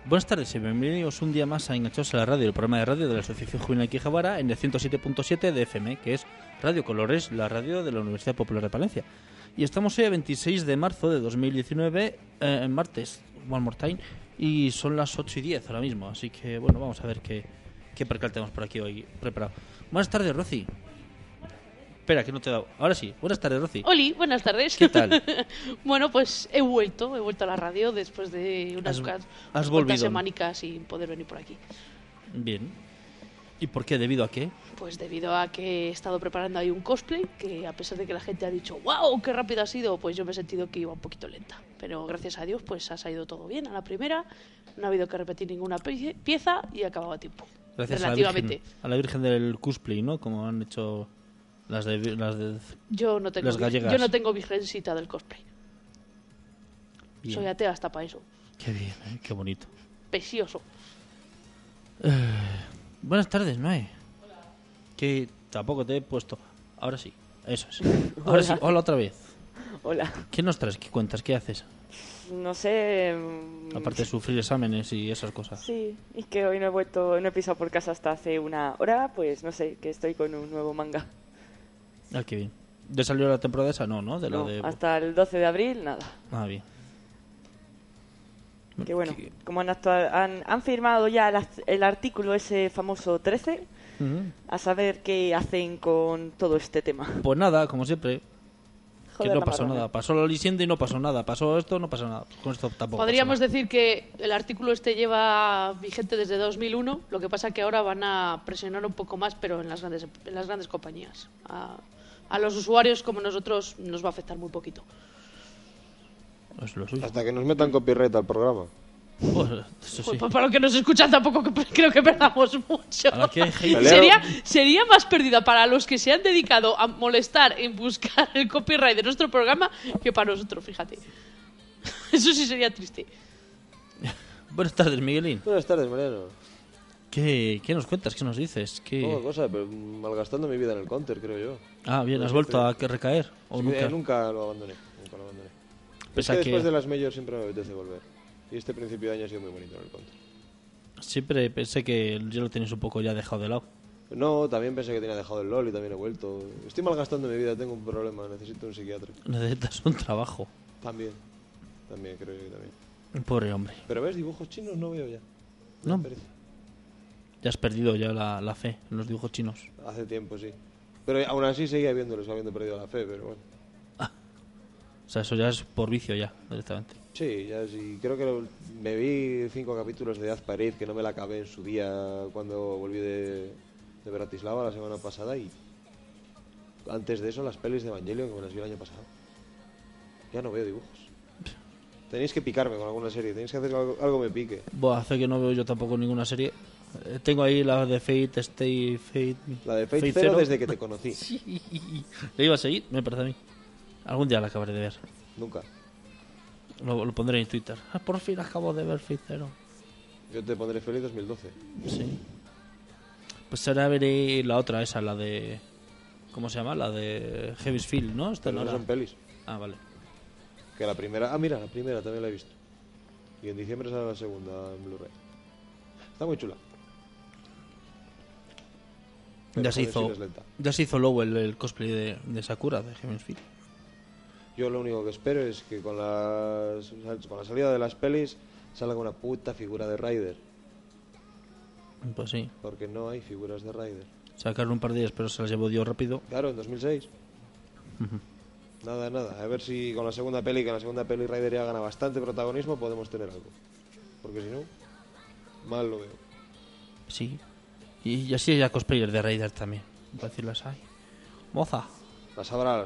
Buenas tardes y bienvenidos un día más a Enganchados a la Radio, el programa de radio de la Asociación Juvenil Quijabara en el 107.7 de FM, que es Radio Colores, la radio de la Universidad Popular de Palencia. Y estamos hoy a 26 de marzo de 2019, martes, one more time, y son las 8:10 ahora mismo, así que bueno, vamos a ver qué percal tenemos por aquí hoy preparado. Buenas tardes, Rosy. Espera, que no te he dado. Ahora sí. Buenas tardes, Rosy. Oli, buenas tardes. ¿Qué tal? Bueno, pues he vuelto a la radio después de unas cuantas semanicas sin poder venir por aquí. Bien. ¿Y por qué? ¿Debido a qué? Pues debido a que he estado preparando ahí un cosplay, que a pesar de que la gente ha dicho ¡wow! ¡Qué rápido ha sido! Pues yo me he sentido que iba un poquito lenta. Pero gracias a Dios, pues ha salido todo bien a la primera. No ha habido que repetir ninguna pieza y ha acabado a tiempo. Gracias relativamente. a la Virgen del cosplay, ¿no? Como han hecho las de yo no tengo las gallegas. Yo no tengo virgencita del cosplay. Bien. Soy atea hasta para eso. Qué bien, qué bonito. Precioso. Buenas tardes, Noé. Hola. Que tampoco te he puesto. Ahora sí, eso es. Ahora sí, hola otra vez. Hola. ¿Qué nos traes? ¿Qué cuentas? ¿Qué haces? No sé. Aparte de sufrir exámenes y esas cosas. Sí, y que hoy no he pisado por casa hasta hace una hora, pues no sé, que estoy con un nuevo manga. Ah, qué bien. ¿Ya salió la temporada esa? No, de no, la de... hasta el 12 de abril, nada. Ah, bien. Que bueno, como han firmado ya el artículo ese famoso 13, a saber qué hacen con todo este tema. Pues nada, como siempre. Joder, que no pasó nada. Pasó la lisienda y no pasó nada. Pasó esto, no pasó nada. Con esto tampoco. Podríamos decir que el artículo este lleva vigente desde 2001. Lo que pasa que ahora van a presionar un poco más, pero en las grandes compañías. A los usuarios como nosotros nos va a afectar muy poquito. Es lo suyo. Hasta que nos metan copyright al programa. Pues, eso sí. Pues para los que nos escuchan tampoco creo que perdamos mucho. ¿A qué? Sería más pérdida para los que se han dedicado a molestar en buscar el copyright de nuestro programa que para nosotros, fíjate. Eso sí sería triste. Buenas tardes, Miguelín. Buenas tardes, Mariano. ¿Qué nos cuentas? ¿Qué nos dices? Poca cosa, pero malgastando mi vida en el counter, creo yo. Ah, bien, ¿has vuelto a recaer? ¿O sí, nunca? Nunca lo abandoné. Pese es a que después de las majors siempre me apetece volver. Y este principio de año ha sido muy bonito en el counter. Siempre pensé que ya lo tenías un poco ya dejado de lado. No, también pensé que tenía dejado el LOL y también he vuelto. Estoy malgastando mi vida, tengo un problema, necesito un psiquiatra. Necesitas un trabajo. También creo que también. Pobre hombre. Pero ves, dibujos chinos no veo ya. No. Ya has perdido ya la fe en los dibujos chinos. Hace tiempo, sí. Pero aún así seguía viéndolos, habiendo perdido la fe, pero bueno. O sea, eso ya es por vicio ya, directamente. Sí, ya sí. Creo que me vi 5 capítulos de Azparid, que no me la acabé en su día cuando volví de Bratislava la semana pasada, y antes de eso las pelis de Evangelion, que me las vi el año pasado. Ya no veo dibujos. Tenéis que picarme con alguna serie, tenéis que hacer algo me pique. Buah, hace que no veo yo tampoco ninguna serie. Tengo ahí la de Fate, Fate... La de Fate Zero desde que te conocí. Sí. ¿Le iba a seguir? Me parece a mí. Algún día la acabaré de ver. Nunca. Lo pondré en Twitter. Por fin acabo de ver Fate Zero. Yo te pondré feliz 2012. Sí. Pues ahora veré la otra, esa, la de... ¿Cómo se llama? La de Heavy's Field, ¿no? Esta Pero no son pelis. Ah, vale. Que la primera... Ah, mira, la primera también la he visto. Y en diciembre sale la segunda en Blu-ray. Está muy chula. Pero Ya se hizo luego el cosplay de Sakura, de Heaven's Field. Yo lo único que espero es que con la salida de las pelis salga una puta figura de Raider. Pues sí. Porque no hay figuras de Raider. Sacaron un par de días, pero se las llevó Dios rápido. Claro, en 2006. Nada. A ver si con la segunda peli Raider ya gana bastante protagonismo, podemos tener algo. Porque si no, mal lo veo. Sí. Y así hay cosplayers de Raider también. Para decirlas ahí. Moza. Las habrá.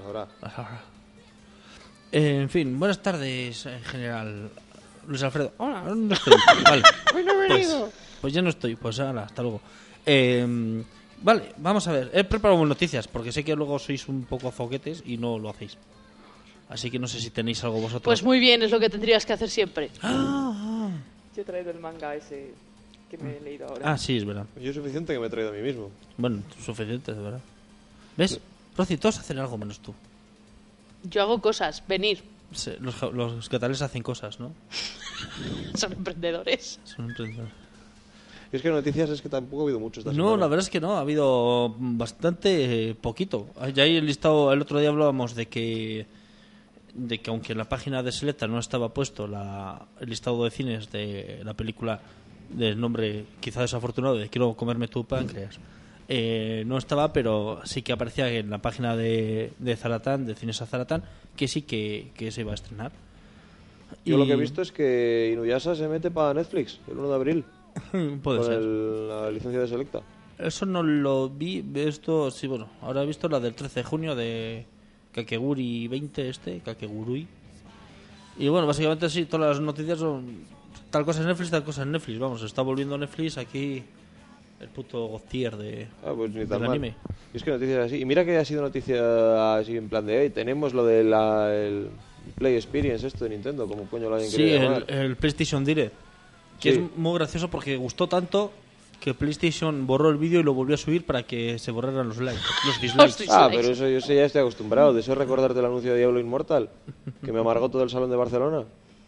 En fin, buenas tardes en general. Luis Alfredo. Hola, no estoy. Vale. Pues ya no estoy. Pues ahora, hasta luego. Vale, vamos a ver. He preparado noticias porque sé que luego sois un poco zoquetes y no lo hacéis. Así que no sé si tenéis algo vosotros. Pues muy bien, es lo que tendrías que hacer siempre. Yo he traído el manga ese que me he leído ahora. Ah, sí, es verdad. Yo es suficiente que me he traído a mí mismo. Bueno, suficiente, de verdad. ¿Ves? Rosy, todos hacen algo menos tú. Yo hago cosas, venir. Los catalanes hacen cosas, ¿no? Son emprendedores. Son emprendedores. Y es que noticias es que tampoco ha habido mucho esta No, semana. la verdad es que no, ha habido bastante poquito. Ya ahí el listado, el otro día hablábamos de que aunque en la página de Selecta no estaba puesto el listado de cines de la película del nombre quizá desafortunado de Quiero comerme tu páncreas, no estaba, pero sí que aparecía en la página de Zaratán, de Cines a Zaratán, que sí que se iba a estrenar. Yo lo que he visto es que Inuyasha se mete para Netflix el 1 de abril Puede con ser. la licencia de Selecta. Eso no lo vi, esto sí, bueno, ahora he visto la del 13 de junio de Kakeguri 20 Kakegurui. Y bueno, básicamente sí, todas las noticias son tal cosa en Netflix, tal cosa en Netflix. Vamos, se está volviendo Netflix aquí el puto Goztier Pues ni tan del mal. anime. Y es que noticias así. Y mira que ha sido noticia así en plan de, tenemos lo de el Play Experience esto de Nintendo, como coño lo hayan Sí, querido llamar. el PlayStation Direct. Que Sí. es muy gracioso porque gustó tanto que PlayStation borró el vídeo y lo volvió a subir para que se borraran los likes, los dislikes. Hostia. Pero eso yo sé, ya estoy acostumbrado. De eso recordarte el anuncio de Diablo Inmortal, que me amargó todo el salón de Barcelona.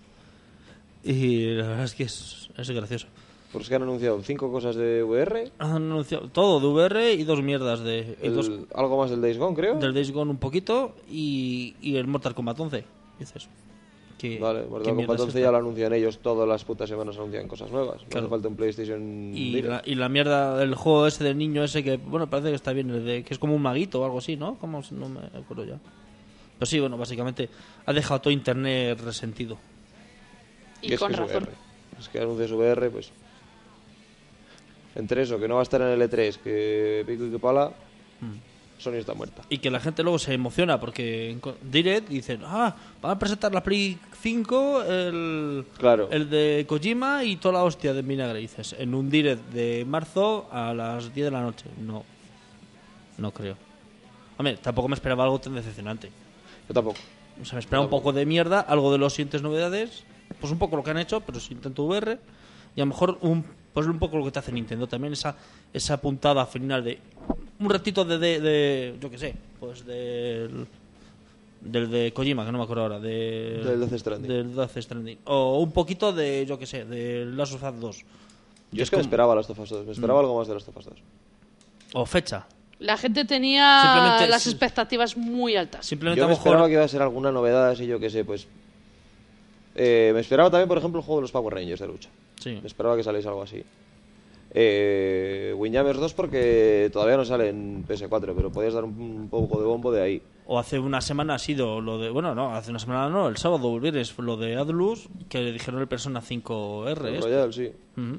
Y la verdad es que es gracioso. Porque es que han anunciado 5 cosas de VR, Han anunciado todo de VR y 2 mierdas de... y dos algo más del Days Gone, creo. del Days Gone un poquito y el Mortal Kombat 11. Dices, Vale, ¿qué Mortal mierda Kombat es 11 esta? ya lo anuncian ellos, todas las putas semanas anuncian cosas nuevas. No Claro. hace falta un PlayStation Y Direct. la mierda del juego ese del niño ese que, bueno, parece que está bien, el de, que es como un maguito o algo así, ¿no? No me acuerdo ya. Pero sí, bueno, básicamente ha dejado todo internet resentido. Y es con que es razón. VR. Es que anuncias VR, pues... Entre eso, que no va a estar en el E3, que pico y que pala, Sony está muerta. Y que la gente luego se emociona porque en Direct dicen, van a presentar la Play 5, Claro. el de Kojima y toda la hostia de vinagre. Y dices, en un Direct de marzo a las 10 de la noche. No creo. Hombre, tampoco me esperaba algo tan decepcionante. Yo tampoco. O sea, me esperaba un poco de mierda, algo de las siguientes novedades, pues un poco lo que han hecho, pero sin tanto VR, y a lo mejor pues un poco lo que te hace Nintendo también, esa puntada final de un ratito de yo qué sé, pues del de Kojima, que no me acuerdo ahora, Del Death Stranding. del Death Stranding, o un poquito de, yo qué sé, de Last of Us 2, Yo es que me esperaba Last of Us 2, me esperaba algo más de Last of Us 2. o fecha. La gente tenía Simplemente las expectativas muy altas. Simplemente Yo a me lo esperaba mejor que iba a ser alguna novedad así, yo qué sé, pues... me esperaba también, por ejemplo, el juego de los Power Rangers de lucha. sí. Me esperaba que saliese algo así. Windjammers 2 porque todavía no sale en PS4, pero podías dar un poco de bombo de ahí. O hace una semana ha sido lo de... Bueno, no, hace una semana no, el sábado o el viernes, lo de Atlus, que le dijeron el Persona 5R. El este. Royal, sí. Ujú.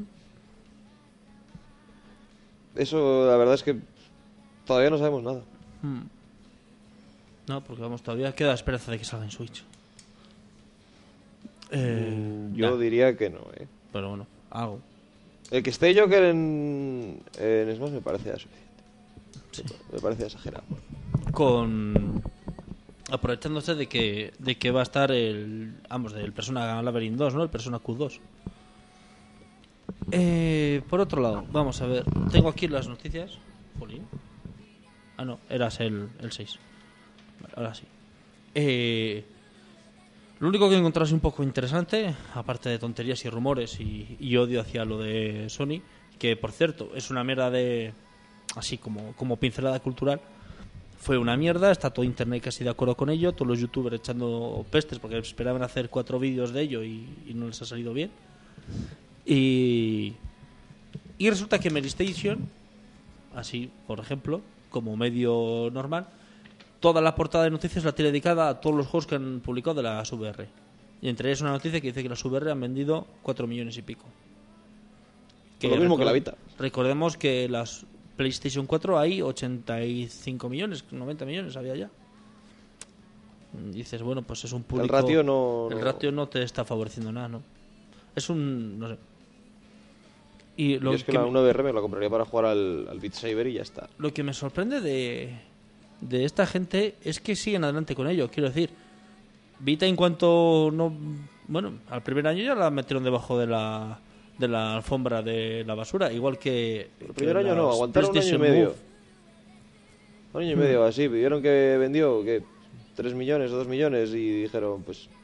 Eso, la verdad es que todavía no sabemos nada. No, porque vamos, todavía queda esperanza de que salga en Switch. Yo ya, diría que no, ¿eh? pero bueno, algo. El que esté Joker en Smash me parece ya suficiente. Sí. Me parece exagerado. Aprovechándose de que va a estar del Persona Labyrinth 2, ¿no? El Persona Q2. Por otro lado, vamos a ver. Tengo aquí las noticias. Jolín. Ah, no, eras el 6. Vale, ahora sí. Lo único que he encontrado es un poco interesante, aparte de tonterías y rumores y odio hacia lo de Sony, que por cierto es una mierda así como pincelada cultural. Fue una mierda, está todo internet casi de acuerdo con ello, todos los youtubers echando pestes porque esperaban hacer 4 vídeos de ello y no les ha salido bien. Y resulta que PlayStation, así por ejemplo, como medio normal, toda la portada de noticias la tiene dedicada a todos los juegos que han publicado de las VR. Y entre ellas una noticia que dice que las VR han vendido 4 millones y pico. Lo mismo que la Vita. Recordemos que las PlayStation 4 hay 85 millones, 90 millones había ya. Dices, bueno, pues es un público... El ratio El ratio no te está favoreciendo nada, ¿no? Es un... no sé. Y Yo es que una VR me la compraría para jugar al Beat Saber y ya está. Lo que me sorprende de esta gente es que siguen adelante con ello. Quiero decir, Vita en cuanto no... Bueno, al primer año ya la metieron debajo de la alfombra de la basura, igual que... El primer año no, aguantaron un año y PlayStation medio. Move. Un año y medio así, vieron que vendió, ¿qué? 3 millones o 2 millones y dijeron, pues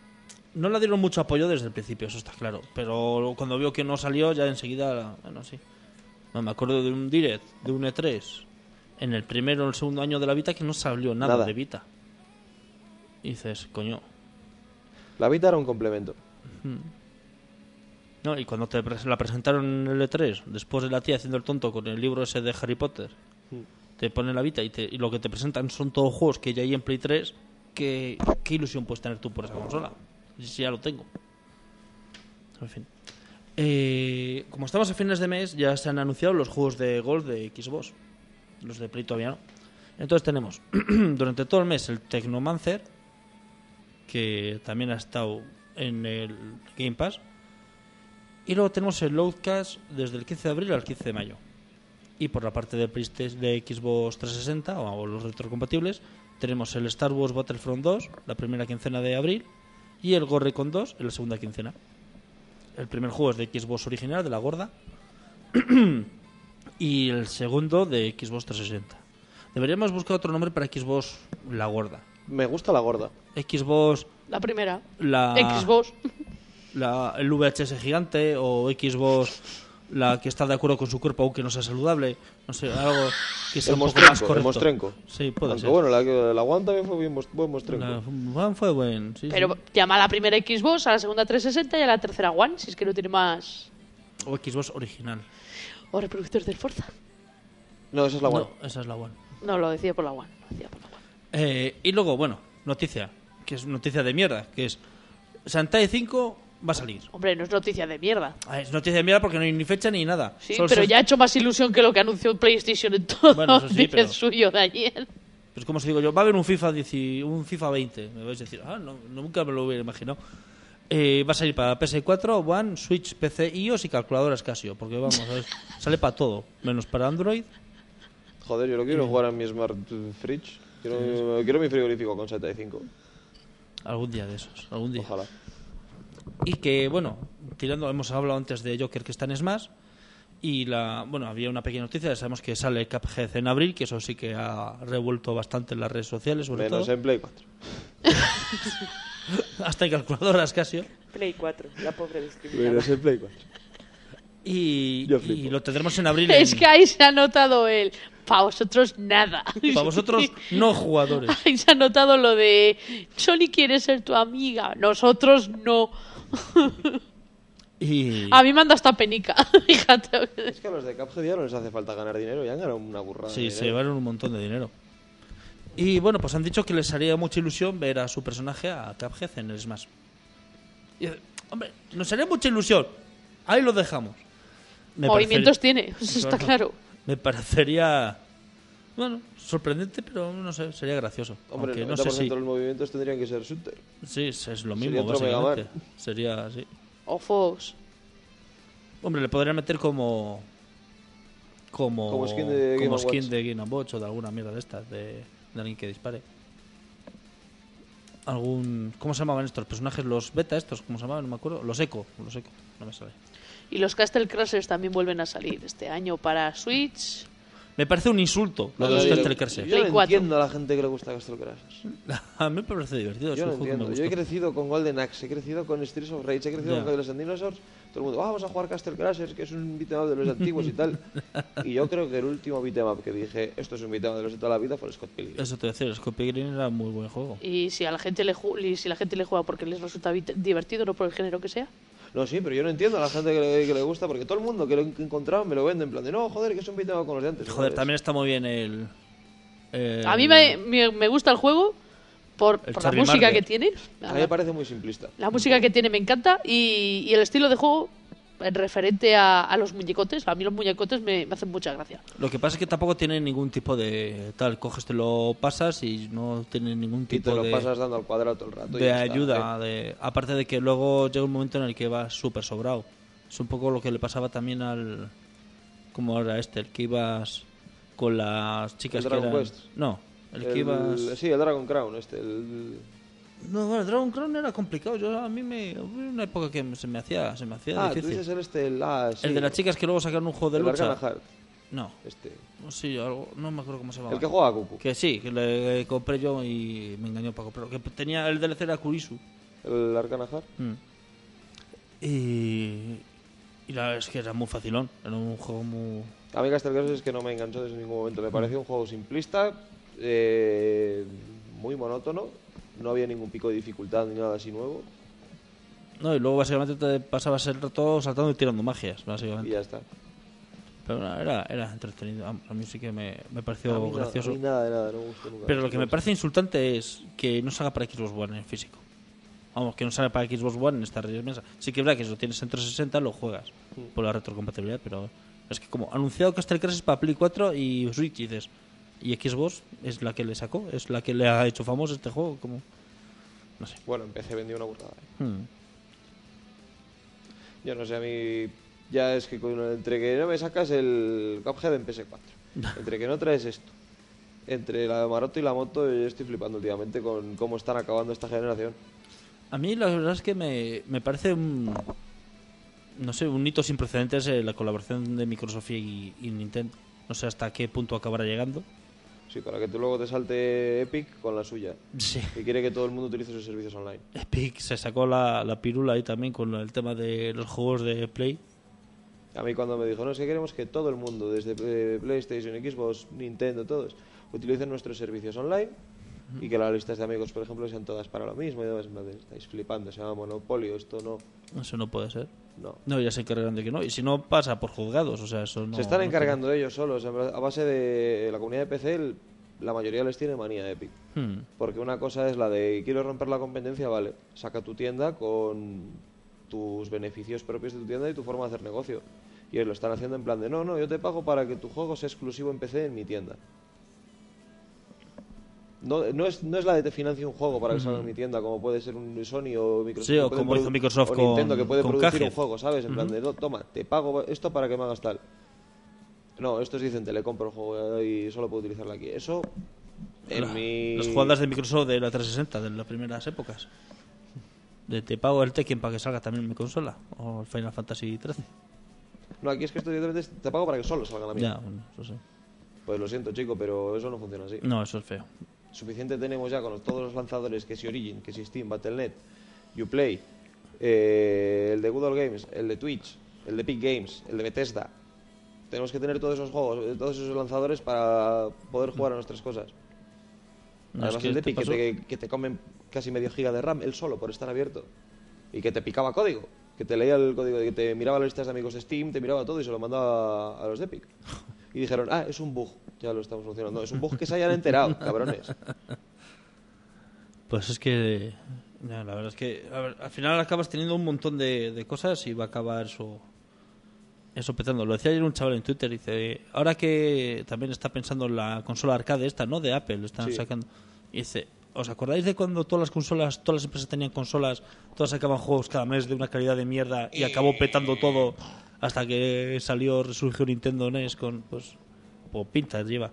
no le dieron mucho apoyo desde el principio, eso está claro. Pero cuando vio que no salió, ya enseguida, bueno, sí. No, me acuerdo de un Direct, de un E3, en el primero o el segundo año de la Vita, que no salió nada de Vita. Y dices, coño. La Vita era un complemento. No, y cuando te la presentaron en el E3, después de la tía haciendo el tonto con el libro ese de Harry Potter, te ponen la Vita y lo que te presentan son todos juegos que ya hay en Play 3. ¿Qué ilusión puedes tener tú por esa consola? Si ya lo tengo. En fin. Como estamos a fines de mes, ya se han anunciado los juegos de Gold de Xbox. Los de Play todavía no. Entonces tenemos durante todo el mes el Technomancer, que también ha estado en el Game Pass. Y luego tenemos el Outcast desde el 15 de abril al 15 de mayo. Y por la parte de PlayStation, de Xbox 360 o los retrocompatibles, tenemos el Star Wars Battlefront 2, la primera quincena de abril, y el Ghost Recon 2 en la segunda quincena. El primer juego es de Xbox original, de la gorda, y el segundo de Xbox 360. Deberíamos buscar otro nombre para Xbox la gorda. Me gusta la gorda. Xbox... La primera. La... Xbox. El VHS gigante o Xbox la que está de acuerdo con su cuerpo aunque no sea saludable, no sé, algo que sea un poco más correcto. El Mostrenco. Sí, puede Aunque ser. bueno, la One también fue buen Mostrenco. La One fue buen, sí. Pero llama a la primera Xbox, a la segunda 360 y a la tercera One, si es que no tiene más. O Xbox original. O reproductores del Forza. No, esa es la One. No, esa es la One. No, lo decía por la One. Y luego, bueno, noticia, que es noticia de mierda, que es Shantae 5 va a salir. Hombre, no es noticia de mierda. Es noticia de mierda porque no hay ni fecha ni nada. Sí, Solo pero ya ha hecho más ilusión que lo que anunció PlayStation en todo Bueno, eso sí, el pero... suyo de ayer. Pues como os digo yo, va a haber un FIFA 20, me vais a decir, no, nunca me lo hubiera imaginado. Va a salir para PS4, One, Switch, PC, iOS y calculadoras Casio, porque vamos a ver, sale para todo, menos para Android. Joder, yo lo quiero jugar en mi Smart Fridge. Quiero mi frigorífico con 75. Algún día de esos, algún día. Ojalá. Y que, bueno, hemos hablado antes de Joker que está en Smash. Y había una pequeña noticia, sabemos que sale Cuphead en abril, que eso sí que ha revuelto bastante en las redes sociales, sobre Menos todo. en Play 4. Hasta en calculadoras Casio. Play 4, la pobre discriminada. Menos en Play 4. Y lo tendremos en abril. Es que ahí se ha notado el... Para vosotros nada. Para vosotros no jugadores. Ahí se ha notado lo de... Sony quiere ser tu amiga. Nosotros no. A mí me anda hasta penica. Fíjate. Es que a los de Cuphead ya no les hace falta ganar dinero. Ya han ganado una burrada. Sí, se llevaron un montón de dinero. Y bueno, pues han dicho que les haría mucha ilusión ver a su personaje, a Cuphead, en el Smash. Y, hombre, nos haría mucha ilusión. Ahí lo dejamos. Movimientos tiene, eso está claro. Me parecería, bueno, sorprendente, pero no sé, sería gracioso. Hombre, aunque el 90% no sé si... de los movimientos tendrían que ser shooter. Sí, es lo Sería mismo, otro Mega básicamente. Man. Sería así. O Fox. Hombre, le podrían meter como skin de Game & Watch. de Game & Watch o de alguna mierda de estas, de alguien que dispare. ¿Cómo se llamaban estos personajes? Los beta estos, ¿cómo se llamaban? No me acuerdo. Los eco, no me sale. Y los Castle Crashers también vuelven a salir este año para Switch. Me parece un insulto lo de los Castle Crashers. Yo no Play 4. entiendo a la gente que le gusta Castle Crashers. A mí me parece divertido. Yo es no un juego que me entiendo. Yo he gusta. crecido con Golden Axe, he crecido con Streets of Rage, he crecido Ya. con Cadillacs and Dinosaurs. Todo el mundo, vamos a jugar Castle Crashers, que es un beat'em up de los antiguos y tal. Y yo creo que el último beat'em up que dije, esto es un beat'em up de los de toda la vida, fue el Scott Pilgrim. Eso te voy a decir, el Scott Pilgrim era un muy buen juego. Y si a la gente le juega porque les resulta divertido, no por el género que sea. No, sí, pero yo no entiendo a la gente que le gusta, porque todo el mundo que lo he encontrado me lo vende en plan de, no, joder, que es un beat'em up con los de antes. Joder, también está muy bien el A mí me gusta el juego por la Charlie música Marker. que tiene. A mí me parece muy simplista. La música que tiene me encanta y el estilo de juego referente a los muñecotes. A mí los muñecotes me hacen mucha gracia. Lo que pasa es que tampoco tiene ningún tipo de tal, coges, te lo pasas y no tiene ningún Y te tipo lo de, pasas dando al cuadrado todo el rato. y de ya está, ayuda. ¿eh? Aparte de que luego llega un momento en el que vas súper sobrado. Es un poco lo que le pasaba también al... Como ahora el que ibas con las chicas ¿El que Dragon eran... Quest? No, el que ibas... Sí, el Dragon Crown, No, bueno, Dragon Crown era complicado. A mí hubo una época que se me hacía tú difícil. dices sí. El de las chicas que luego sacaron un juego de el lucha. Arcana Heart, No, sí, no me acuerdo cómo se llamaba. el que juega a Goku. Que sí, que le compré yo y me engañó para comprarlo. Que tenía el DLC era Kurisu. el Arcana Heart. Y la verdad es que era muy facilón. Era un juego muy... A mí Castle Crashers es que no me enganchó desde ningún momento. Me pareció un juego simplista, muy monótono. No había ningún pico de dificultad ni nada así nuevo. No, y luego básicamente te pasabas el rato saltando y tirando magias, básicamente. Y ya está. Pero bueno, era entretenido. A mí sí que me pareció A mí gracioso. a mí nada de nada, no me gustó nunca. Pero lo que me parece insultante es que no salga para Xbox One en físico. Vamos, que no salga para Xbox One en esta mesa. Sí que es verdad que si lo tienes en 360 lo juegas por la retrocompatibilidad, pero es que como anunciado Castle Crashers para Play 4 y Switch, dices, y Xbox es la que le sacó, es la que le ha hecho famoso este juego, como no sé. Bueno, en PC vendió una burrada. Yo no sé, a mí ya es que entre que no me sacas el Cuphead en PS4, entre que no traes esto, entre la Maroto y la moto, yo estoy flipando últimamente con cómo están acabando esta generación. A mí la verdad es que me parece un hito sin precedentes la colaboración de Microsoft y Nintendo. No sé hasta qué punto acabará llegando. Sí, para que tú luego te salte Epic con la suya. Sí. Y quiere que todo el mundo utilice sus servicios online. Epic se sacó la pirula ahí también con el tema de los juegos de Play. A mí cuando me dijo, no, es que queremos que todo el mundo, desde PlayStation, Xbox, Nintendo, todos, utilicen nuestros servicios online y que las listas de amigos, por ejemplo, sean todas para lo mismo y demás. Estáis flipando, se llama monopolio, esto no. Eso no puede ser. No, ya se encargan de que no. Y si no, pasa por juzgados, o sea, eso no... Se están encargando de ellos solos. A base de la comunidad de PC, la mayoría les tiene manía de Epic. Porque una cosa es la de, quiero romper la competencia, vale, saca tu tienda con tus beneficios propios de tu tienda y tu forma de hacer negocio. Y ellos lo están haciendo en plan de, no, yo te pago para que tu juego sea exclusivo en PC en mi tienda. No es la de te financie un juego para que salga en mi tienda, como puede ser un Sony o Microsoft. Sí, o como hizo Microsoft o Nintendo, que puede con producir Cuphead. un juego, ¿sabes? En plan de, no, toma, te pago esto para que me hagas tal. No, estos dicen, te le compro el juego y solo puedo utilizarlo aquí. Eso, Las jugadas de Microsoft de la 360, de las primeras épocas. De te pago el Tekken para que salga también en mi consola. O el Final Fantasy 13. No, aquí es que esto directamente te pago para que solo salga la mía. Ya, bueno, eso sí. Pues lo siento, chico, pero eso no funciona así. No, eso es feo. Suficiente tenemos ya con todos los lanzadores, que si Origin, que si Steam, Battle.net, Uplay, el de Google Games, el de Twitch, el de Epic Games, el de Bethesda. Tenemos que tener todos esos juegos, todos esos lanzadores para poder jugar a nuestras cosas. No, Además, es que el de te Epic, que te comen casi medio giga de RAM, él solo, por estar abierto. Y que te picaba código, que te leía el código, que te miraba las listas de amigos de Steam, te miraba todo y se lo mandaba a los de Epic. Y dijeron, es un bug, ya lo estamos solucionando. No, es un bug que se hayan enterado, cabrones. Pues es que la verdad es que al final acabas teniendo un montón de cosas y va a acabar eso petando. Lo decía ayer un chaval en Twitter, dice, ahora que también está pensando en la consola arcade esta, ¿no? De Apple, están sacando. Y dice, ¿os acordáis de cuando todas las empresas tenían consolas, todas sacaban juegos cada mes de una calidad de mierda y acabó petando todo hasta que resurgió Nintendo NES con, pues pintas lleva?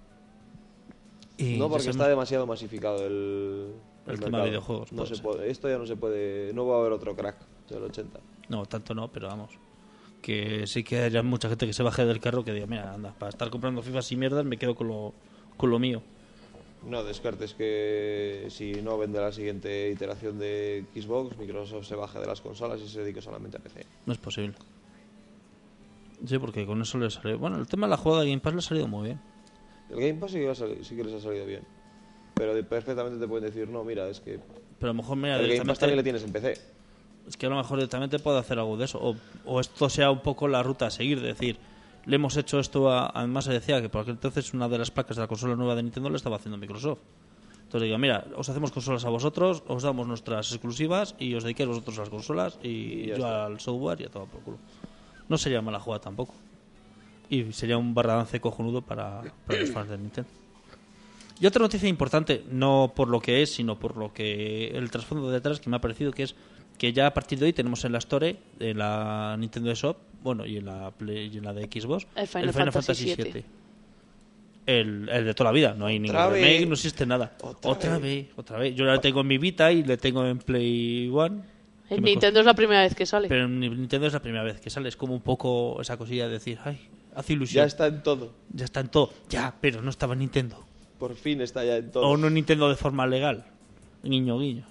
Y no, porque está demasiado masificado el tema de videojuegos. No se puede, esto ya no se puede, no va a haber otro crack del 80. No, tanto no, pero vamos. Que sí que haya mucha gente que se baje del carro que diga, mira, anda, para estar comprando FIFAs y mierdas me quedo con lo mío. No descartes que si no vende la siguiente iteración de Xbox, Microsoft se baje de las consolas y se dedique solamente a PC. No es posible. Sí, porque con eso le salió. Bueno, el tema de la jugada de Game Pass le ha salido muy bien. El Game Pass sí que les ha salido bien. Pero perfectamente te pueden decir, no, mira, es que... Pero a lo mejor, mira, el Game Pass también le tienes en PC. Es que a lo mejor directamente puede hacer algo de eso. O esto sea un poco la ruta a seguir, de decir, le hemos hecho esto además se decía que por aquel entonces una de las placas de la consola nueva de Nintendo lo estaba haciendo Microsoft. Entonces digo, mira, os hacemos consolas a vosotros, os damos nuestras exclusivas y os dedicáis vosotros a las consolas y yo está. al software y a todo por culo. No sería mala jugada tampoco. Y sería un barradance cojonudo para los fans de Nintendo. Y otra noticia importante, no por lo que es, sino por lo que el trasfondo de detrás que me ha parecido, que es que ya a partir de hoy tenemos en la Store, en la Nintendo Shop, bueno, y en la Play, y en la de Xbox, el Final Fantasy VII. El de toda la vida, no hay ningún remake, no existe nada. Otra vez. Yo la tengo en mi Vita y le tengo en Play One. En Nintendo es la primera vez que sale. Pero en Nintendo es la primera vez que sale. Es como un poco esa cosilla de decir, ay, hace ilusión. Ya está en todo. Ya está en todo. Ya, pero no estaba en Nintendo. Por fin está ya en todo. O no en Nintendo de forma legal. Guiño, guiño.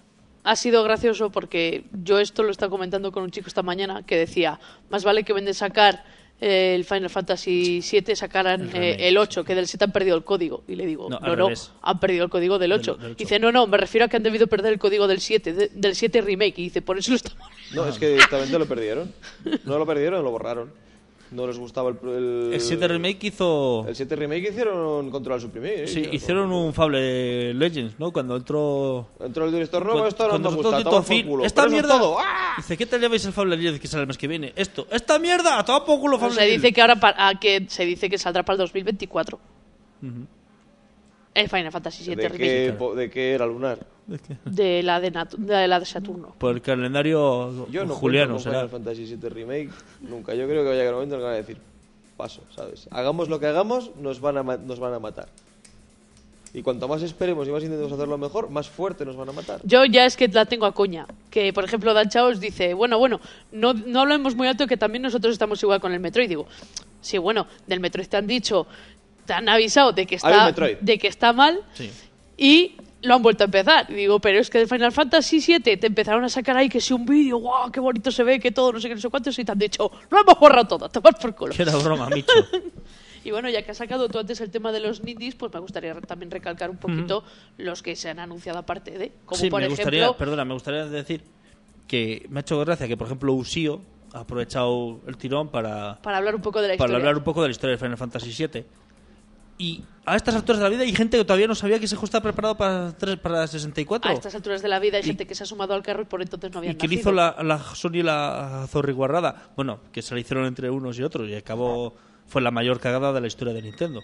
ha sido gracioso porque yo esto lo estaba comentando con un chico esta mañana que decía, más vale que venden sacar el Final Fantasy VII sacaran el 8, que del 7 han perdido el código. Y le digo, no, han perdido el código del 8. Del 8. Dice, no, me refiero a que han debido perder el código del 7, del 7 remake. Y dice, por eso lo estamos... No, es que directamente lo perdieron. No lo perdieron, lo borraron. No les gustaba el 7 remake hizo... El 7 remake hicieron Control Suprimir. Sí, hicieron un Fable Legends, ¿no? Cuando entró el director nuevo, esto no me gusta, toma por culo. ¡Esta mierda! Todo. ¡Ah! Dice, ¿qué tal lleváis el Fable Legends que sale el mes que viene? ¡Esta mierda! ¡Toma por culo Fable Legends! Se dice que ahora se dice que saldrá para el 2024. El Final Fantasy VII remake. ¿De qué era Lunar? De la de Saturno. Por el calendario yo no juliano con será. Final Fantasy VII remake nunca. Yo creo que vaya a llegar un momento en el que van a decir paso, ¿sabes? Hagamos lo que hagamos, nos van a matar. Y cuanto más esperemos y más intentemos hacerlo mejor, más fuerte nos van a matar. Yo ya es que la tengo a coña. Que, por ejemplo, Dan Chaos dice, bueno, no hablemos muy alto que también nosotros estamos igual con el Metroid. Digo, sí, bueno, del Metroid te han dicho, te han avisado de que está mal, sí. Y lo han vuelto a empezar. Y digo, pero es que de Final Fantasy VII te empezaron a sacar ahí que si un vídeo, guau, qué bonito se ve, que todo, no sé qué, no sé cuántos, y te han dicho, lo hemos borrado todo, tomad por culo. Que era broma, Micho. Y bueno, ya que has sacado tú antes el tema de los indies, pues me gustaría también recalcar un poquito los que se han anunciado aparte de, como sí, por me ejemplo... me gustaría decir que me ha hecho gracia que, por ejemplo, Ushio ha aprovechado el tirón para hablar un poco de la historia. Para hablar un poco de la historia de Final Fantasy VII. Y a estas alturas de la vida hay gente que todavía no sabía que ese juego estaba preparado para 64. A estas alturas de la vida hay gente que se ha sumado al carro y por entonces no habían nacido. Y que nacido. le hizo la Sony la zorriguarrada. Bueno, que se la hicieron entre unos y otros y acabó... Fue la mayor cagada de la historia de Nintendo.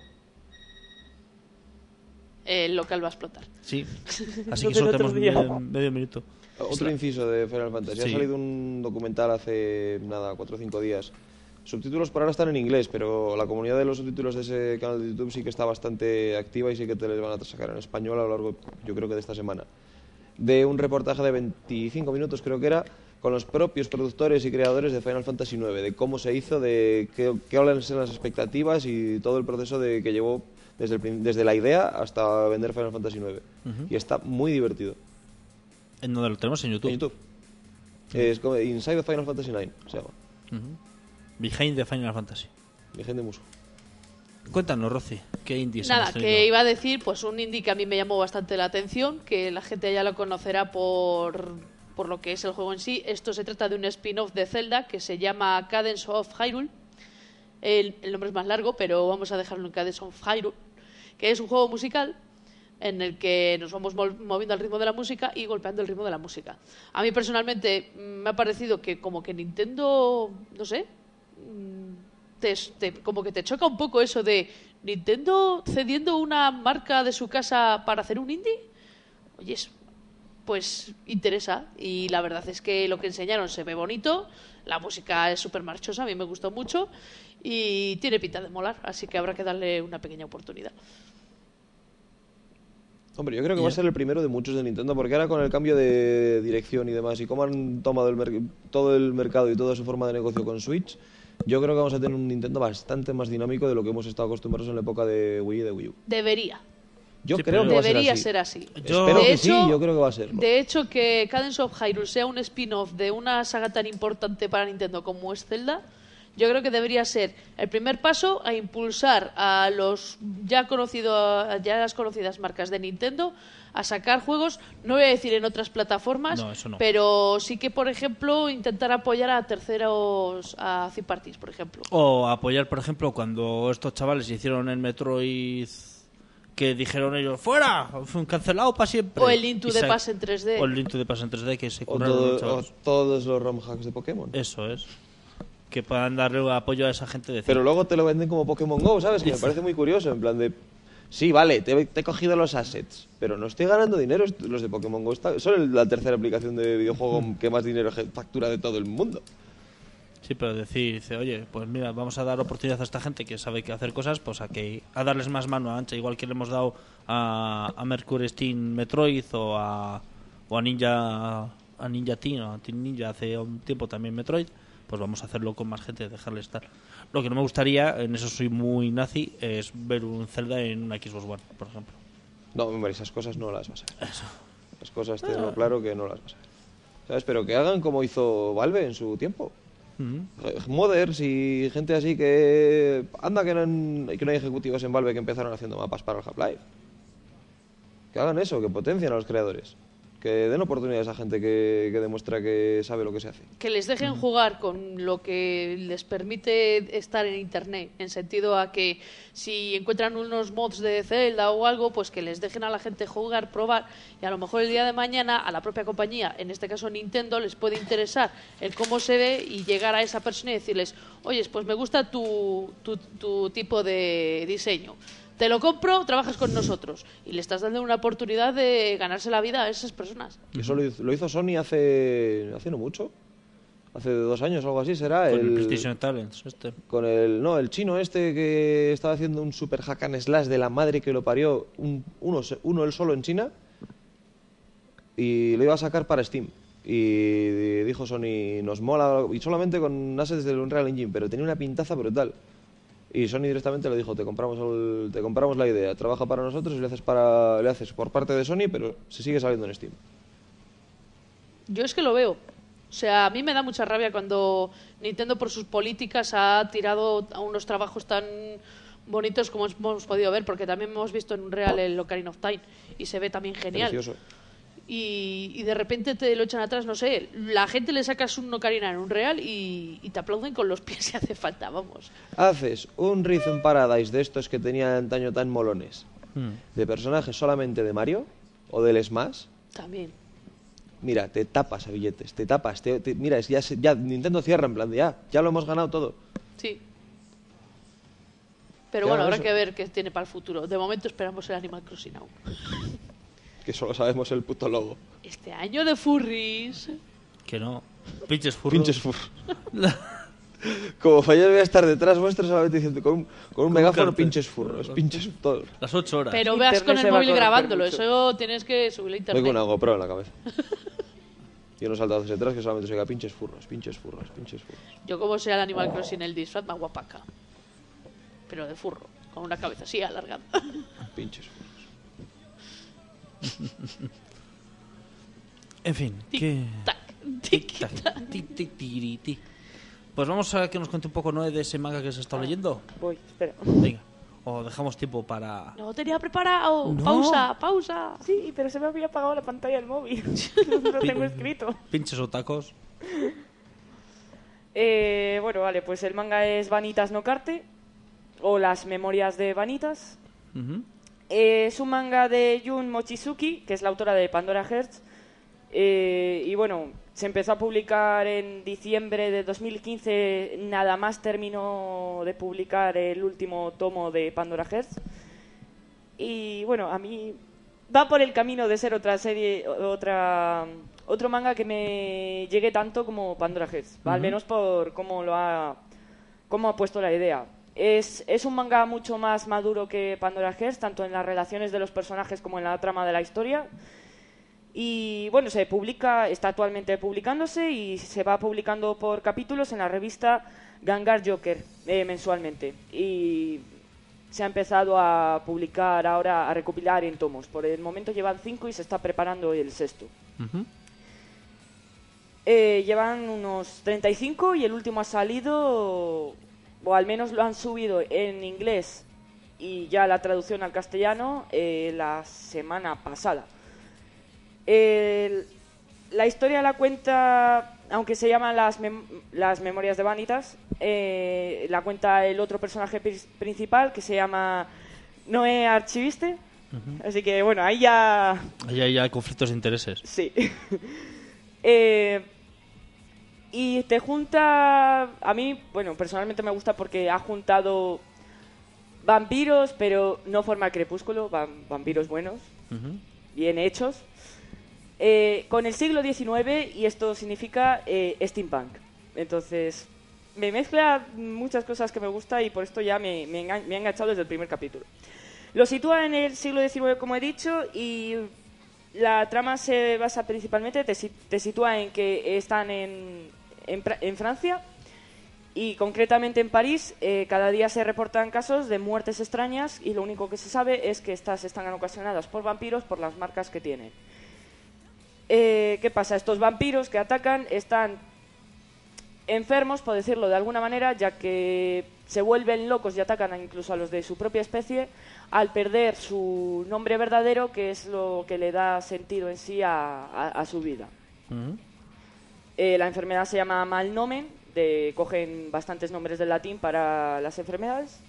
El local va a explotar. Sí, así que solo tenemos medio minuto. Otro inciso de Final Fantasy. Sí. Ha salido un documental hace, 4 o 5 días. Subtítulos por ahora están en inglés, pero la comunidad de los subtítulos de ese canal de YouTube sí que está bastante activa y sí que te les van a sacar en español a lo largo, yo creo que de esta semana. De un reportaje de 25 minutos, creo que era, con los propios productores y creadores de Final Fantasy IX, de cómo se hizo, de qué hablan las expectativas y todo el proceso que llevó desde la idea hasta vender Final Fantasy IX. Y está muy divertido. ¿En dónde lo tenemos? En YouTube. En YouTube. Es como Inside the Final Fantasy IX, se llama. Behind the Final Fantasy. Behind the Muso. Cuéntanos, Rosy, ¿qué indies Nada, hemos tenido? que iba a decir, pues un indie que a mí me llamó bastante la atención, que la gente ya lo conocerá por lo que es el juego en sí. Esto se trata de un spin-off de Zelda que se llama Cadence of Hyrule. El nombre es más largo, pero vamos a dejarlo en Cadence of Hyrule, que es un juego musical en el que nos vamos moviendo al ritmo de la música y golpeando el ritmo de la música. A mí personalmente me ha parecido que como que Nintendo, no sé, como que te choca un poco eso de Nintendo cediendo una marca de su casa para hacer un indie. Oye, pues interesa, y la verdad es que lo que enseñaron se ve bonito, la música es súper marchosa, a mí me gustó mucho y tiene pinta de molar, así que habrá que darle una pequeña oportunidad. Hombre, yo creo que va a ser el primero de muchos de Nintendo, porque ahora con el cambio de dirección y demás, y cómo han tomado todo el mercado y toda su forma de negocio con Switch, yo creo que vamos a tener un Nintendo bastante más dinámico de lo que hemos estado acostumbrados en la época de Wii y de Wii U. Debería. Yo creo que Debería va a ser así. Espero que sí, yo creo que va a ser. De hecho, que Cadence of Hyrule sea un spin-off de una saga tan importante para Nintendo como es Zelda, yo creo que debería ser el primer paso a impulsar a las conocidas marcas de Nintendo a sacar juegos, no voy a decir en otras plataformas, No, eso no. pero sí que, por ejemplo, intentar apoyar a terceros, a third parties, por ejemplo. O apoyar, por ejemplo, cuando estos chavales hicieron el Metroid, que dijeron ellos, ¡fuera! Cancelado para siempre. O el Link to the Past en 3D. O el Link to the Past en 3D, que se O curraron los chavales. todos los ROM hacks de Pokémon. Eso es. Que puedan darle apoyo a esa gente. De Pero luego te lo venden como Pokémon GO, ¿sabes? Que me parece muy curioso, en plan de... Sí, vale, te he cogido los assets, pero no estoy ganando dinero. Los de Pokémon GO son la tercera aplicación de videojuego que más dinero factura de todo el mundo. Sí, pero dice, oye, pues mira, vamos a dar oportunidad a esta gente que sabe que hacer cosas, pues a darles más mano ancha, igual que le hemos dado a Mercury Steam Metroid o a Ninja Team, o a Team Ninja hace un tiempo también Metroid, pues vamos a hacerlo con más gente, dejarle estar. Lo que no me gustaría, en eso soy muy nazi, es ver un Zelda en una Xbox One, por ejemplo. No, hombre, esas cosas no las vas a ver. Eso. Las cosas tengo claro que no las vas a ver. ¿Sabes? Pero que hagan como hizo Valve en su tiempo. Modders y gente así que... Anda que no hay ejecutivos en Valve que empezaron haciendo mapas para el Half-Life. Que hagan eso, que potencien a los creadores. Que den oportunidades a gente que demuestra que sabe lo que se hace. Que les dejen jugar con lo que les permite estar en internet, en sentido a que si encuentran unos mods de Zelda o algo, pues que les dejen a la gente jugar, probar, y a lo mejor el día de mañana a la propia compañía, en este caso Nintendo, les puede interesar el cómo se ve y llegar a esa persona y decirles, oye, pues me gusta tu tipo de diseño. Te lo compro, trabajas con nosotros. Y le estás dando una oportunidad de ganarse la vida a esas personas. Eso lo hizo Sony hace no mucho. Hace 2 años o algo así será. Con el PlayStation Talents Con el chino que estaba haciendo un super hack and slash de la madre que lo parió. Uno él solo en China. Y lo iba a sacar para Steam. Y dijo Sony, nos mola. Y solamente con assets del Unreal Engine. Pero tenía una pintaza brutal. Y Sony directamente le dijo, te compramos la idea, trabaja para nosotros y le haces por parte de Sony, pero se sigue saliendo en Steam. Yo es que lo veo. O sea, a mí me da mucha rabia cuando Nintendo por sus políticas ha tirado a unos trabajos tan bonitos como hemos podido ver, porque también hemos visto en Unreal el Ocarina of Time y se ve también genial. Precioso. Y de repente te lo echan atrás, no sé, la gente le sacas un Ocarina en Unreal y te aplauden con los pies si hace falta, vamos. Haces un Rhythm Paradise de estos que tenían antaño tan molones, de personajes solamente de Mario o del Smash. También. Mira, te tapas a billetes, te tapas. Mira, ya Nintendo cierra en plan de ya lo hemos ganado todo. Sí. Pero Claro, bueno, habrá eso. que ver qué tiene para el futuro. De momento esperamos el Animal Crossing aún. Que solo sabemos el puto logo. Este año de furries. Que no. Pinches furros. Pinches furros. Como fallar voy a estar detrás vuestro solamente diciendo con un megáfono cartel. pinches furros, pinches todos. Las 8 horas. Pero veas Internet con se el va a móvil corromper grabándolo. mucho. Eso tienes que subirlo a Voy internet. con una GoPro en la cabeza. Y unos altavoces detrás que solamente se oiga pinches furros, pinches furros, pinches furros. Yo como sea el Animal Crossing el disfraz más guapaca. Pero de furro. Con una cabeza así alargada. Pinches furros. En fin, ¿qué? Tac, tic, Tac, tac. tic, tic, tiriti. Pues vamos a que nos cuente un poco Noé de ese manga que se está leyendo. Voy, espera. Venga. O dejamos tiempo para... No tenía preparado. No. Pausa. Sí, pero se me había apagado la pantalla del móvil. Lo tengo escrito. Pinches o tacos. Bueno, vale, pues el manga es Vanitas no Carte, o Las Memorias de Vanitas. Ujú. Es un manga de Jun Mochizuki, que es la autora de Pandora Hearts. Y bueno, se empezó a publicar en diciembre de 2015, nada más terminó de publicar el último tomo de Pandora Hearts. Y bueno, a mí va por el camino de ser otra serie, otro manga que me llegue tanto como Pandora Hearts, al menos por cómo ha puesto la idea. Es un manga mucho más maduro que Pandora Hearts, tanto en las relaciones de los personajes como en la trama de la historia. Y bueno, está actualmente publicándose y se va publicando por capítulos en la revista Gangar Joker mensualmente. Y se ha empezado a publicar ahora, a recopilar en tomos. Por el momento llevan 5 y se está preparando el 6º. Ujú. Llevan unos 35 y el último ha salido, o al menos lo han subido en inglés y ya la traducción al castellano la semana pasada. La historia la cuenta, aunque se llaman las Memorias de Vanitas, la cuenta el otro personaje principal que se llama Noé Archiviste. Así que bueno, ahí ya... Ahí hay conflictos de intereses. Sí. Y te junta... A mí, bueno, personalmente me gusta porque ha juntado vampiros, pero no forma crepúsculo, vampiros buenos, bien hechos, con el siglo XIX, y esto significa steampunk. Entonces, me mezcla muchas cosas que me gusta y por esto ya me ha enganchado desde el primer capítulo. Lo sitúa en el siglo XIX, como he dicho, y la trama se basa principalmente, te sitúa en que están en Francia, y concretamente en París. Cada día se reportan casos de muertes extrañas y lo único que se sabe es que estas están ocasionadas por vampiros por las marcas que tienen. ¿Qué pasa? Estos vampiros que atacan están enfermos, por decirlo de alguna manera, ya que se vuelven locos y atacan incluso a los de su propia especie al perder su nombre verdadero, que es lo que le da sentido en sí a su vida. La enfermedad se llama malnomen, cogen bastantes nombres del latín para las enfermedades.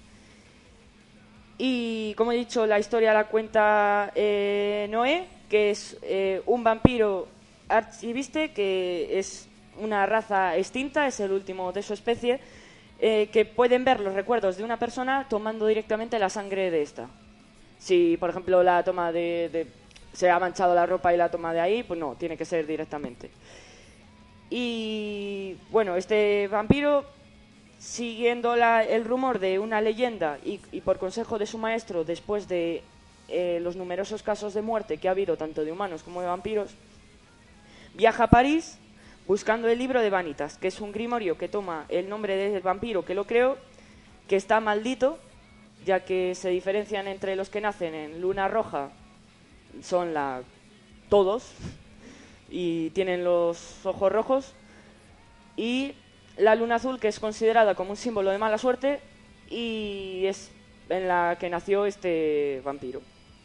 Y, como he dicho, la historia la cuenta Noé, que es un vampiro archiviste, que es una raza extinta, es el último de su especie, que pueden ver los recuerdos de una persona tomando directamente la sangre de esta. Si, por ejemplo, la toma se ha manchado la ropa y la toma de ahí, pues no, tiene que ser directamente. Y, bueno, este vampiro, siguiendo el rumor de una leyenda y por consejo de su maestro, después de los numerosos casos de muerte que ha habido tanto de humanos como de vampiros, viaja a París buscando el libro de Vanitas, que es un grimorio que toma el nombre del vampiro que lo creó, que está maldito, ya que se diferencian entre los que nacen en luna roja, son todos, y tienen los ojos rojos, y la luna azul, que es considerada como un símbolo de mala suerte, y es en la que nació este vampiro.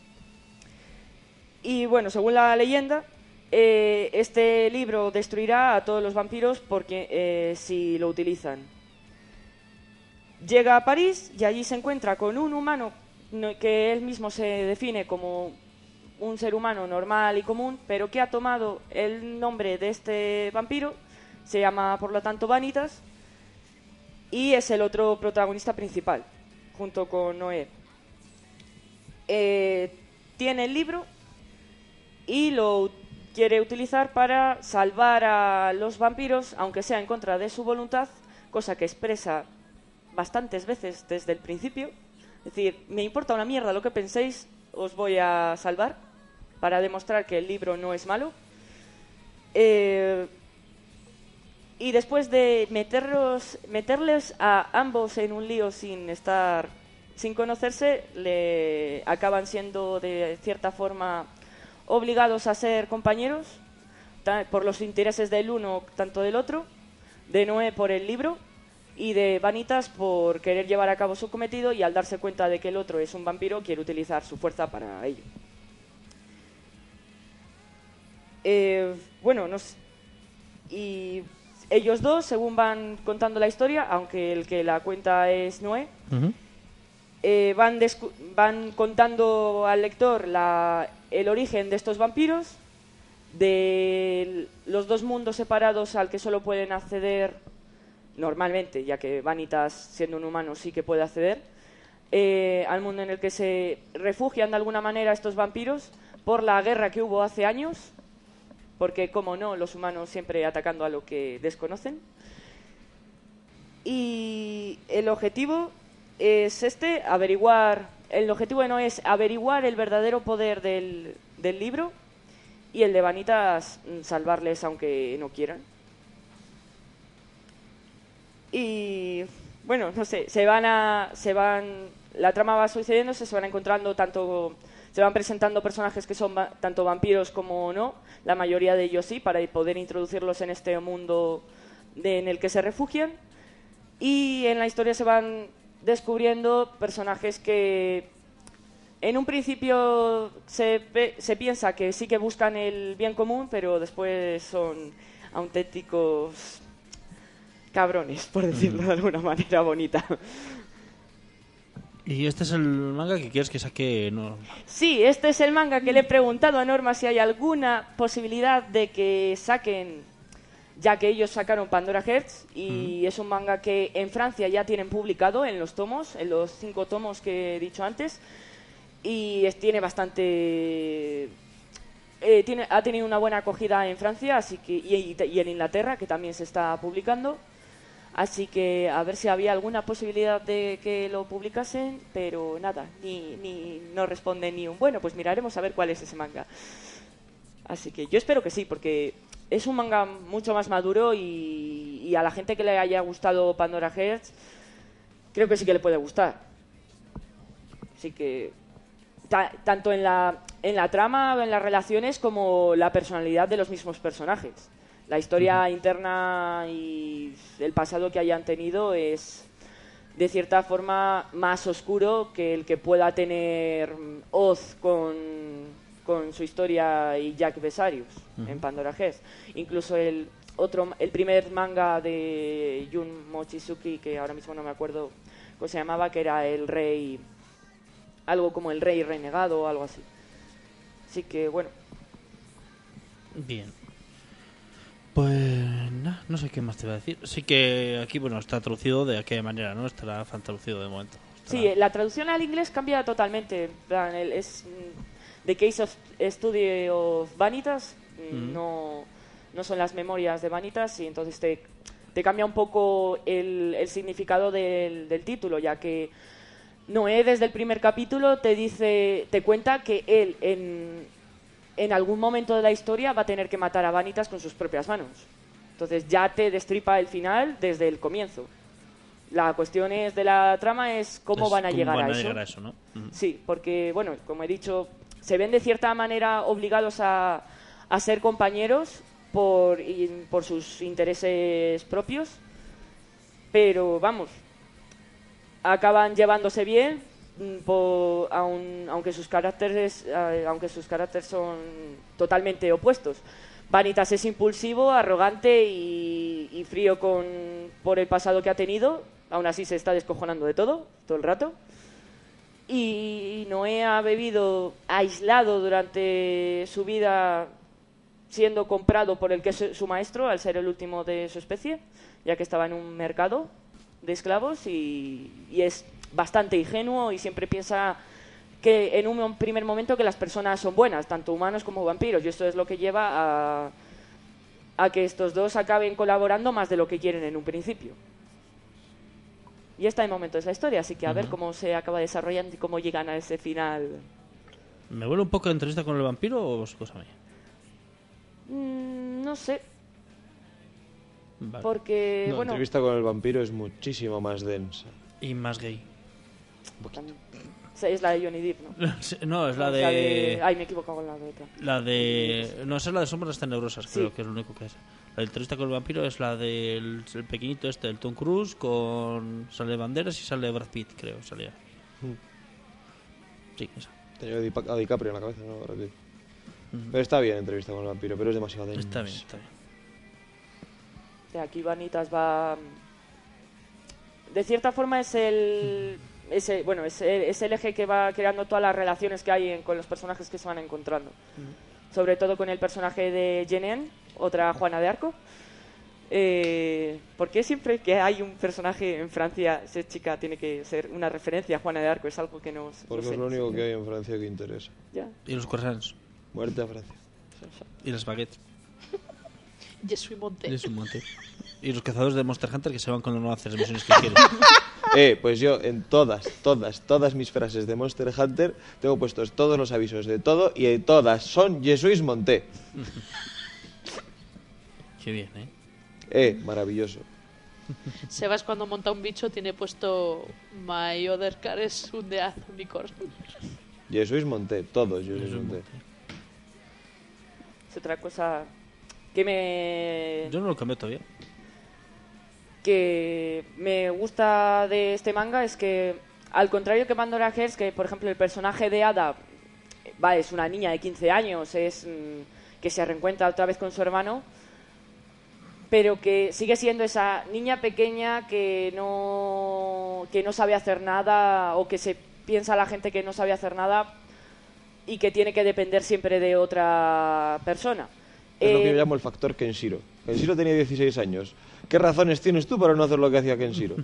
Y bueno, según la leyenda, este libro destruirá a todos los vampiros porque si lo utilizan. Llega a París y allí se encuentra con un humano que él mismo se define como un ser humano normal y común, pero que ha tomado el nombre de este vampiro, se llama por lo tanto Vanitas, y es el otro protagonista principal, junto con Noé. Tiene el libro y lo quiere utilizar para salvar a los vampiros, aunque sea en contra de su voluntad, cosa que expresa bastantes veces desde el principio. Es decir, me importa una mierda lo que penséis, os voy a salvar, para demostrar que el libro no es malo. Y después de meterles a ambos en un lío sin conocerse, le acaban siendo de cierta forma obligados a ser compañeros por los intereses del uno tanto del otro, de Noé por el libro y de Vanitas por querer llevar a cabo su cometido, y al darse cuenta de que el otro es un vampiro quiere utilizar su fuerza para ello. Bueno, y ellos dos, según van contando la historia, aunque el que la cuenta es Noé, van contando al lector el origen de estos vampiros, de los dos mundos separados al que solo pueden acceder normalmente, ya que Vanitas, siendo un humano, sí que puede acceder, al mundo en el que se refugian de alguna manera estos vampiros por la guerra que hubo hace años, porque, como no, los humanos siempre atacando a lo que desconocen. Y el objetivo es el objetivo de Noé es averiguar el verdadero poder del libro, y el de Vanitas salvarles aunque no quieran. Y bueno, no sé, la trama va sucediéndose, se van encontrando se van presentando personajes que son tanto vampiros como no, la mayoría de ellos sí, para poder introducirlos en este mundo en el que se refugian. Y en la historia se van descubriendo personajes que en un principio se piensa que sí que buscan el bien común, pero después son auténticos cabrones, por decirlo de alguna manera bonita. ¿Y este es el manga que quieres que saque? No. Sí, este es el manga que le he preguntado a Norma si hay alguna posibilidad de que saquen, ya que ellos sacaron Pandora Hearts, y es un manga que en Francia ya tienen publicado en los 5 tomos que he dicho antes, y tiene bastante... ha tenido una buena acogida en Francia, así que y en Inglaterra, que también se está publicando. Así que a ver si había alguna posibilidad de que lo publicasen, pero nada, no responde ni un bueno, pues miraremos a ver cuál es ese manga. Así que yo espero que sí, porque es un manga mucho más maduro, y a la gente que le haya gustado Pandora Hearts, creo que sí que le puede gustar. Así que tanto en la trama, en las relaciones, como la personalidad de los mismos personajes. La historia interna y el pasado que hayan tenido es, de cierta forma, más oscuro que el que pueda tener Oz con su historia y Jack Besarius en Pandora Hearts. Incluso el primer manga de Jun Mochizuki, que ahora mismo no me acuerdo cómo se llamaba, que era el rey, algo como el rey renegado o algo así. Así que bueno. Bien. Pues nada, no sé qué más te voy a decir. Sí que aquí, bueno, está traducido de aquella manera, ¿no? Estará fan traducido de momento. Sí, la traducción al inglés cambia totalmente. En plan, es The Case of Study of Vanitas, no son las memorias de Vanitas, y entonces te cambia un poco el significado del título, ya que Noé desde el primer capítulo te cuenta que él en algún momento de la historia va a tener que matar a Vanitas con sus propias manos. Entonces ya te destripa el final desde el comienzo. La cuestión de la trama es cómo van a llegar a eso. ¿No? Sí, porque, bueno, como he dicho, se ven de cierta manera obligados a ser compañeros por sus intereses propios, pero vamos, acaban llevándose bien, aunque sus caracteres son totalmente opuestos. Vanitas es impulsivo, arrogante y frío por el pasado que ha tenido. Aún así se está descojonando de todo el rato. Y Noé ha vivido aislado durante su vida, siendo comprado por el que es su maestro, al ser el último de su especie, ya que estaba en un mercado de esclavos, y es bastante ingenuo y siempre piensa que en un primer momento que las personas son buenas, tanto humanos como vampiros, y esto es lo que lleva a que estos dos acaben colaborando más de lo que quieren en un principio. Y está en momento es la historia, así que a ver cómo se acaba desarrollando y cómo llegan a ese final. ¿Me vuelve un poco de entrevista con el vampiro o es cosa mía? No sé. Vale. Porque, La entrevista con el vampiro es muchísimo más densa. Y más gay. Es la de Johnny Depp, ¿no? No, es la de... Ay, me he equivocado con la de otra. La de... No, esa es la de Sombras Tenebrosas, Sí. creo que es lo único que es. La de entrevista con el vampiro es la del el pequeñito el Tom Cruise, con... Sale Banderas y sale Brad Pitt, creo, salía. Sí, esa. Tenía a DiCaprio en la cabeza, ¿no? Brad Pitt. Pero está bien entrevista con el vampiro, pero es demasiado densa. Está bien, está bien. Aquí Vanitas va... De cierta forma es el eje que va creando todas las relaciones que hay con los personajes que se van encontrando. Sobre todo con el personaje de Jeanne, otra Juana de Arco. ¿Por qué siempre que hay un personaje en Francia, esa chica tiene que ser una referencia a Juana de Arco? Es algo que no sé. Porque es lo único que hay en Francia que interesa. Ya. Y los croissants. Muerte a Francia. Y las baguettes. Je suis monté. Y es un monte. Y los cazadores de Monster Hunter que se van cuando no hacen las misiones que quieren. Pues yo en todas mis frases de Monster Hunter tengo puestos todos los avisos de todo y en todas son Je suis monté. Qué bien, ¿eh? Maravilloso. Sebas cuando monta un bicho tiene puesto My other car is un de unicorn. Je suis monté, todos Je suis monté. Es otra cosa que Yo no lo cambié todavía. que me gusta de este manga es que, al contrario que Pandora Hearts, que por ejemplo el personaje de Ada es una niña de 15 años, que se reencuentra otra vez con su hermano, pero que sigue siendo esa niña pequeña que no sabe hacer nada, o que se piensa la gente que no sabe hacer nada y que tiene que depender siempre de otra persona. Es lo que yo llamo el factor Kenshiro. Kenshiro tenía 16 años. ¿Qué razones tienes tú para no hacer lo que hacía Kenshiro?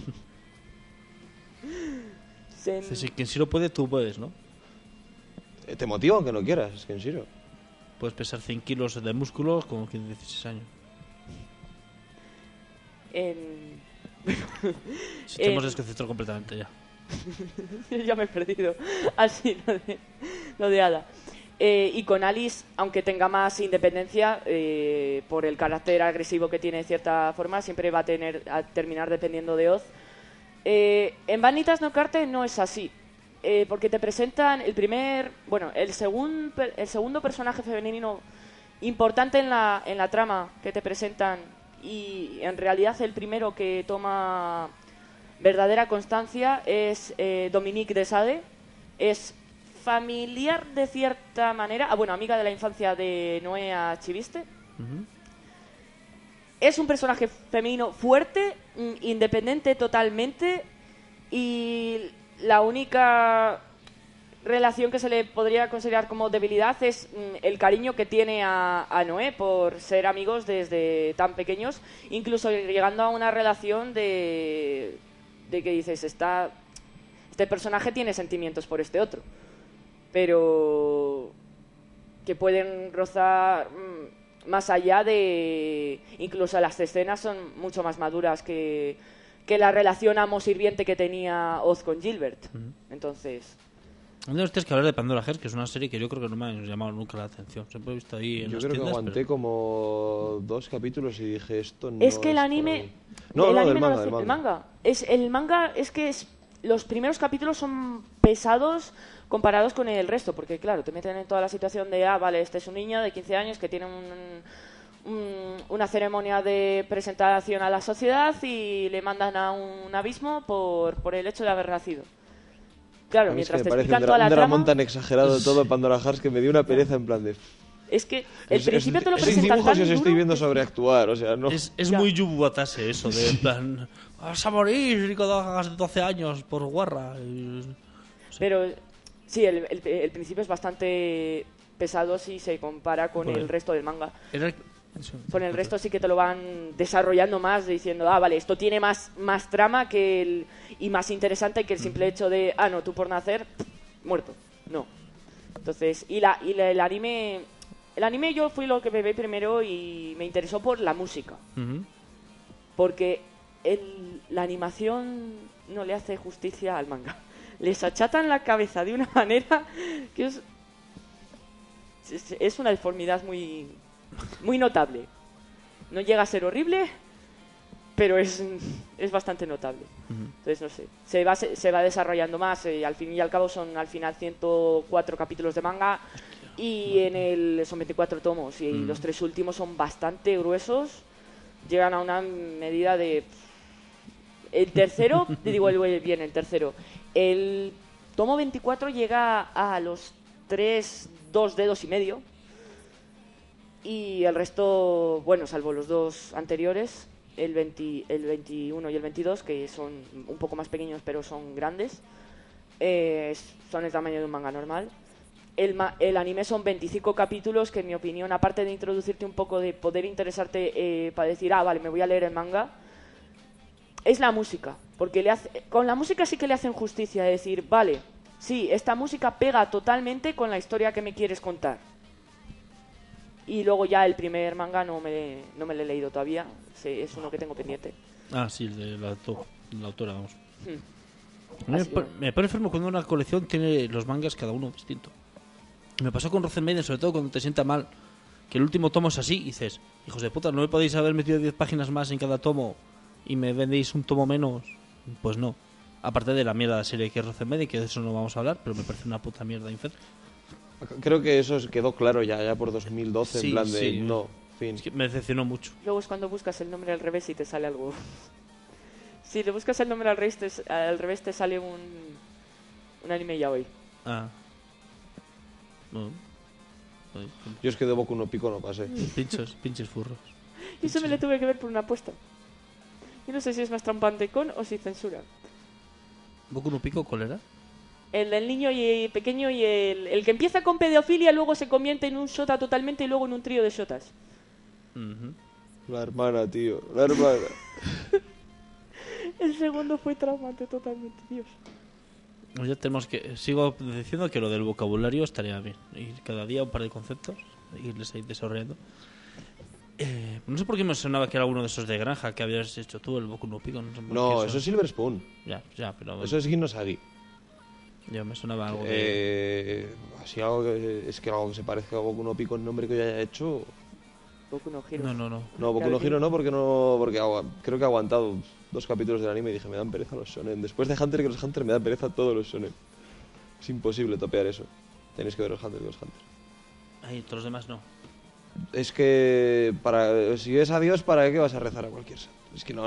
Si Kenshiro puede, tú puedes, ¿no? Te motiva aunque no quieras, Kenshiro. Puedes pesar 100 kilos de músculos con 15, 16 años. Si te hemos desconcentrado completamente ya. Ya me he perdido. Así, lo de Ada. Y con Alice, aunque tenga más independencia, por el carácter agresivo que tiene de cierta forma, siempre va a terminar dependiendo de Oz. En Vanitas no Carte no es así, porque te presentan el segundo personaje femenino importante en la trama que te presentan, y en realidad el primero que toma verdadera constancia es Dominique de Sade. Es familiar de cierta manera, amiga de la infancia de Noé Chiviste. Ujú. Es un personaje femenino fuerte, independiente totalmente, y la única relación que se le podría considerar como debilidad es el cariño que tiene a Noé por ser amigos desde tan pequeños, incluso llegando a una relación de que dices, este personaje tiene sentimientos por este otro, pero que pueden rozar más allá de... Incluso las escenas son mucho más maduras que la relación amo-sirviente que tenía Oz con Gilbert. Entonces... Tienes que hablar de Pandora Hearts, que es una serie que yo creo que no me ha llamado nunca la atención. Siempre he visto ahí en Yo las creo que tiendas, aguanté como 2 capítulos y dije, esto no es que el anime... No, el no, anime del no manga, lo hace- del el manga. manga es que los primeros capítulos son pesados comparados con el resto, porque claro, te meten en toda la situación de, vale, este es un niño de 15 años que tiene una ceremonia de presentación a la sociedad y le mandan a un abismo por el hecho de haber nacido. Claro, A mí es que mientras me te parece explican un toda la dramón trama, tan exagerado todo Pandora Hearts que me dio una pereza en plan de... es que el principio te lo sin presentan dibujos tan y os estoy duro viendo que- sobreactuar, o sea, no... Es Ya. muy Yubu Batase eso, de en plan, vas a morir y cuando hagas 12 años por guarra. Pero sí, el principio es bastante pesado si se compara con Vale. el resto del manga. Era... Con el resto sí que te lo van desarrollando más, diciendo, vale, esto tiene más trama y más interesante que el simple hecho de, no, tú por nacer, muerto. No. Entonces, el anime... El anime yo fui lo que me vi primero y me interesó por la música. Ujú. Porque la animación no le hace justicia al manga. Les achatan la cabeza de una manera que es una deformidad muy, muy notable. No llega a ser horrible, pero es bastante notable. Entonces, no sé, se va desarrollando más. Al fin y al cabo son al final 104 capítulos de manga y son 24 tomos. Y los 3 últimos son bastante gruesos. Llegan a una medida de... El tercero, te digo el tercero. El tomo 24 llega a los 2 dedos y medio. Y el resto, bueno, salvo los 2 anteriores, el 21 y el 22, que son un poco más pequeños pero son grandes, son el tamaño de un manga normal. El anime son 25 capítulos que, en mi opinión, aparte de introducirte un poco, de poder interesarte para decir, vale, me voy a leer el manga, es la música. Porque con la música sí que le hacen justicia, de decir, vale, sí, esta música pega totalmente con la historia que me quieres contar. Y luego ya el primer manga no me lo he leído todavía, es uno que tengo pendiente. Ah, sí, el de la autora, vamos. A mí Así me pone enfermo cuando una colección tiene los mangas cada uno distinto. Me pasó con Rozen Maiden, sobre todo cuando te sienta mal, que el último tomo es así y dices, hijos de puta, ¿no me podéis haber metido 10 páginas más en cada tomo y me vendéis un tomo menos? Pues no. Aparte de la mierda de serie que es Rozen Maiden, que de eso no vamos a hablar, pero me parece una puta mierda infernal. Creo que eso quedó claro ya por 2012, Sí, en plan de... sí. No, fin. Es que me decepcionó mucho. Luego es cuando buscas el nombre al revés y te sale algo. Si le buscas el nombre al revés te sale un anime yaoi. Ah. No. Ay, Yo es que de Boku no Pico no pasé. pinches furros. Y eso me lo tuve que ver por una apuesta. Yo no sé si es más trampante con o si censura. ¿Boku no Pico cuál era? El del niño y pequeño y el que empieza con pedofilia luego se convierte en un shota totalmente y luego en un trío de shotas. Ujú. La hermana, tío, la hermana. El segundo fue traumante totalmente, Dios. Ya tenemos que... Sigo diciendo que lo del vocabulario estaría bien. Ir cada día un par de conceptos, irles ahí desarrollando. No sé por qué me sonaba que era alguno de esos de granja que habías hecho tú, el Boku no Pico. No, sé por No, qué eso es Silver Spoon. Ya, pero... Eso es Hinosagi. Ya me sonaba algo de... Así algo que... Es que algo que se parezca a Boku no Pico el nombre que yo haya hecho... Boku no Hero. No. No, Boku no Hero no, porque creo que he aguantado 2 capítulos del anime y dije, me dan pereza los shonen. Después de Hunter x Hunter me da pereza todos los shonen. Es imposible topear eso. Tenéis que ver los Hunters y los Hunters. Ahí, todos los demás no. Es que si ves a Dios, ¿para qué vas a rezar a cualquier santo? Es que no.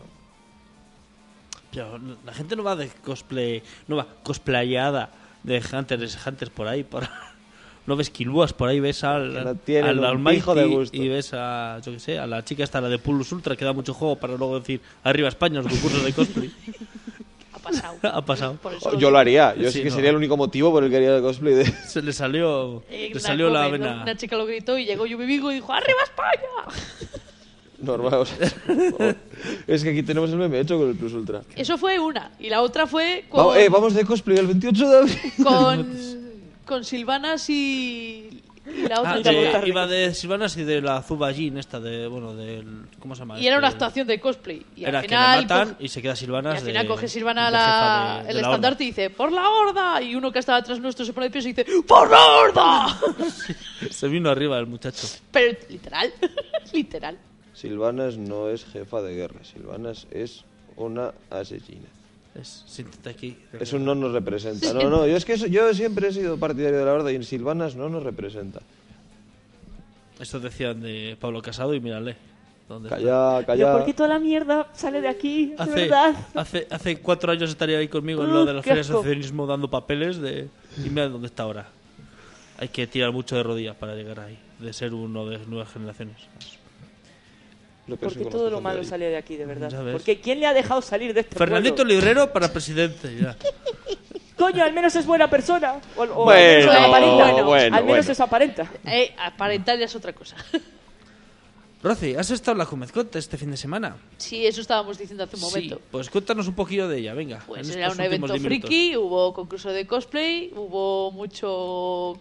Pero la gente no va de cosplay, no va cosplayada de Hunters por ahí, no ves Killboas por ahí, ves al pijo de Almighty gusto. y ves a, yo qué sé, a la chica esta, la de Pulus Ultra, que da mucho juego para luego decir arriba España, los concursos de cosplay. Ha pasado. Por eso Yo lo haría. Yo Sí, sí que no. sería el único motivo por el que haría el cosplay de... Se le salió Una la come, vena. Una chica lo gritó y llegó Yubi Vigo y dijo ¡Arriba España! Normal, o sea, es que aquí tenemos el meme hecho con el Plus Ultra. Eso fue una. Y la otra fue con, Vamos de cosplay el 28 de abril. con Silvanas y la otra. Iba de Silvanas y de la Zubajin esta de, bueno, del, ¿cómo se llama? Y era una actuación de cosplay. Y Era al que le final, matan y se queda Silvanas. y al final de- coge Silvana de jefa de el la estandarte y dice ¡Por la horda! Y uno que estaba detrás nuestro se pone de pie y dice ¡Por la horda! horda. Se vino arriba el muchacho. Pero literal, literal. Silvanas no es jefa de guerra. Silvanas es una asesina. Siéntate aquí. Eso no nos representa. No, yo es que yo siempre he sido partidario de la horda y en Silvanas no nos representa. Esto decían de Pablo Casado y mírale. ¿Dónde está? Calla. Pero ¿por qué toda la mierda sale de aquí? De verdad. Hace 4 años estaría ahí conmigo en lo de la qué feria de asco. asociacionismo dando papeles y mira dónde está ahora. Hay que tirar mucho de rodillas para llegar ahí, de ser uno de nuevas generaciones. Lo peor es Porque que todo lo conozco malo gente ahí. sale de aquí, de verdad. Ya ves. Porque ¿quién le ha dejado salir de este Fernandito pueblo? Librero para presidente. Ya. Coño, al menos es buena persona. O Bueno, al menos aparenta. bueno, Al menos bueno. es aparenta. Aparentar ya es otra cosa. Rosy, ¿has estado en la Comezcot este fin de semana? Sí, eso estábamos diciendo hace un momento. Sí, pues cuéntanos un poquillo de ella, venga. Pues en era estos un evento últimos 10 minutos. friki, hubo concurso de cosplay, hubo mucho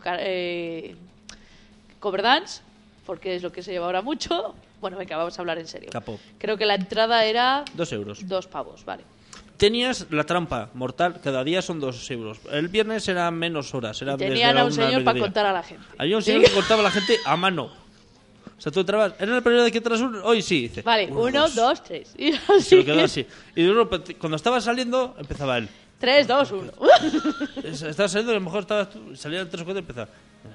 cover dance, porque es lo que se lleva ahora mucho. Bueno, venga, vamos a hablar en serio. Capo. Creo que la entrada era 2 euros. 2 pavos, vale. Tenías la trampa mortal, cada día son 2 euros. El viernes eran menos horas. Era Tenían desde a la un 1 al señor para mediodía. contar a la gente. Había un señor que contaba a la gente a mano. O sea, tú entrabas, ¿era el primero de que tras uno? Hoy sí, dice. Vale, 1, 2, 3. Y Se así. lo quedó así. Y de repente, cuando estaba saliendo, empezaba él. 3, 2, 1. Estaba saliendo y a lo mejor estabas tú, salían 3 o 4 y empezaba.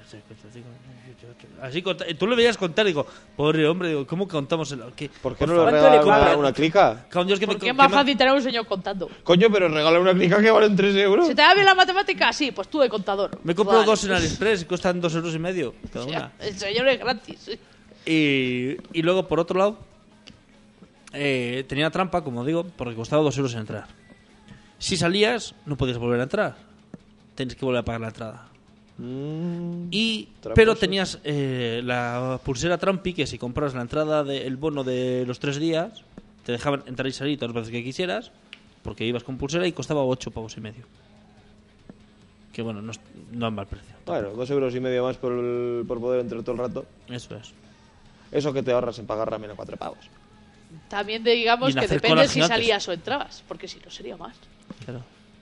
Así y tú le veías contar y digo, pobre hombre, digo, ¿cómo contamos? ¿Qué? ¿Por qué no favor, le ¿cuánto le regalan compran? una clica? Cabrón, Dios, que me- Porque que es más me- fácil tener a un señor contando. Coño, pero regala una clica que valen 3 euros. ¿Se te da bien la matemática? Sí, pues tú de contador. Me he comprado Vale. 2 en AliExpress y cuestan 2 euros y medio cada O una. sea, el señor es gratis. Y luego, por otro lado, tenía trampa, como digo, porque costaba 2 euros en entrar. Si salías, no podías volver a entrar. Tienes que volver a pagar la entrada. Tramposo. Pero tenías la pulsera Trampi, que si compras la entrada del bono de los 3 días, te dejaban entrar y salir todas las veces que quisieras, porque ibas con pulsera y costaba 8 pavos y medio. Que bueno, no es mal precio. Bueno, 2 euros y medio más por poder entrar todo el rato. Eso es. Eso que te ahorras en pagar ramen a 4 pavos. También digamos Y en que hacer depende colas si gigantes. salías o entrabas, porque si no sería más. Claro.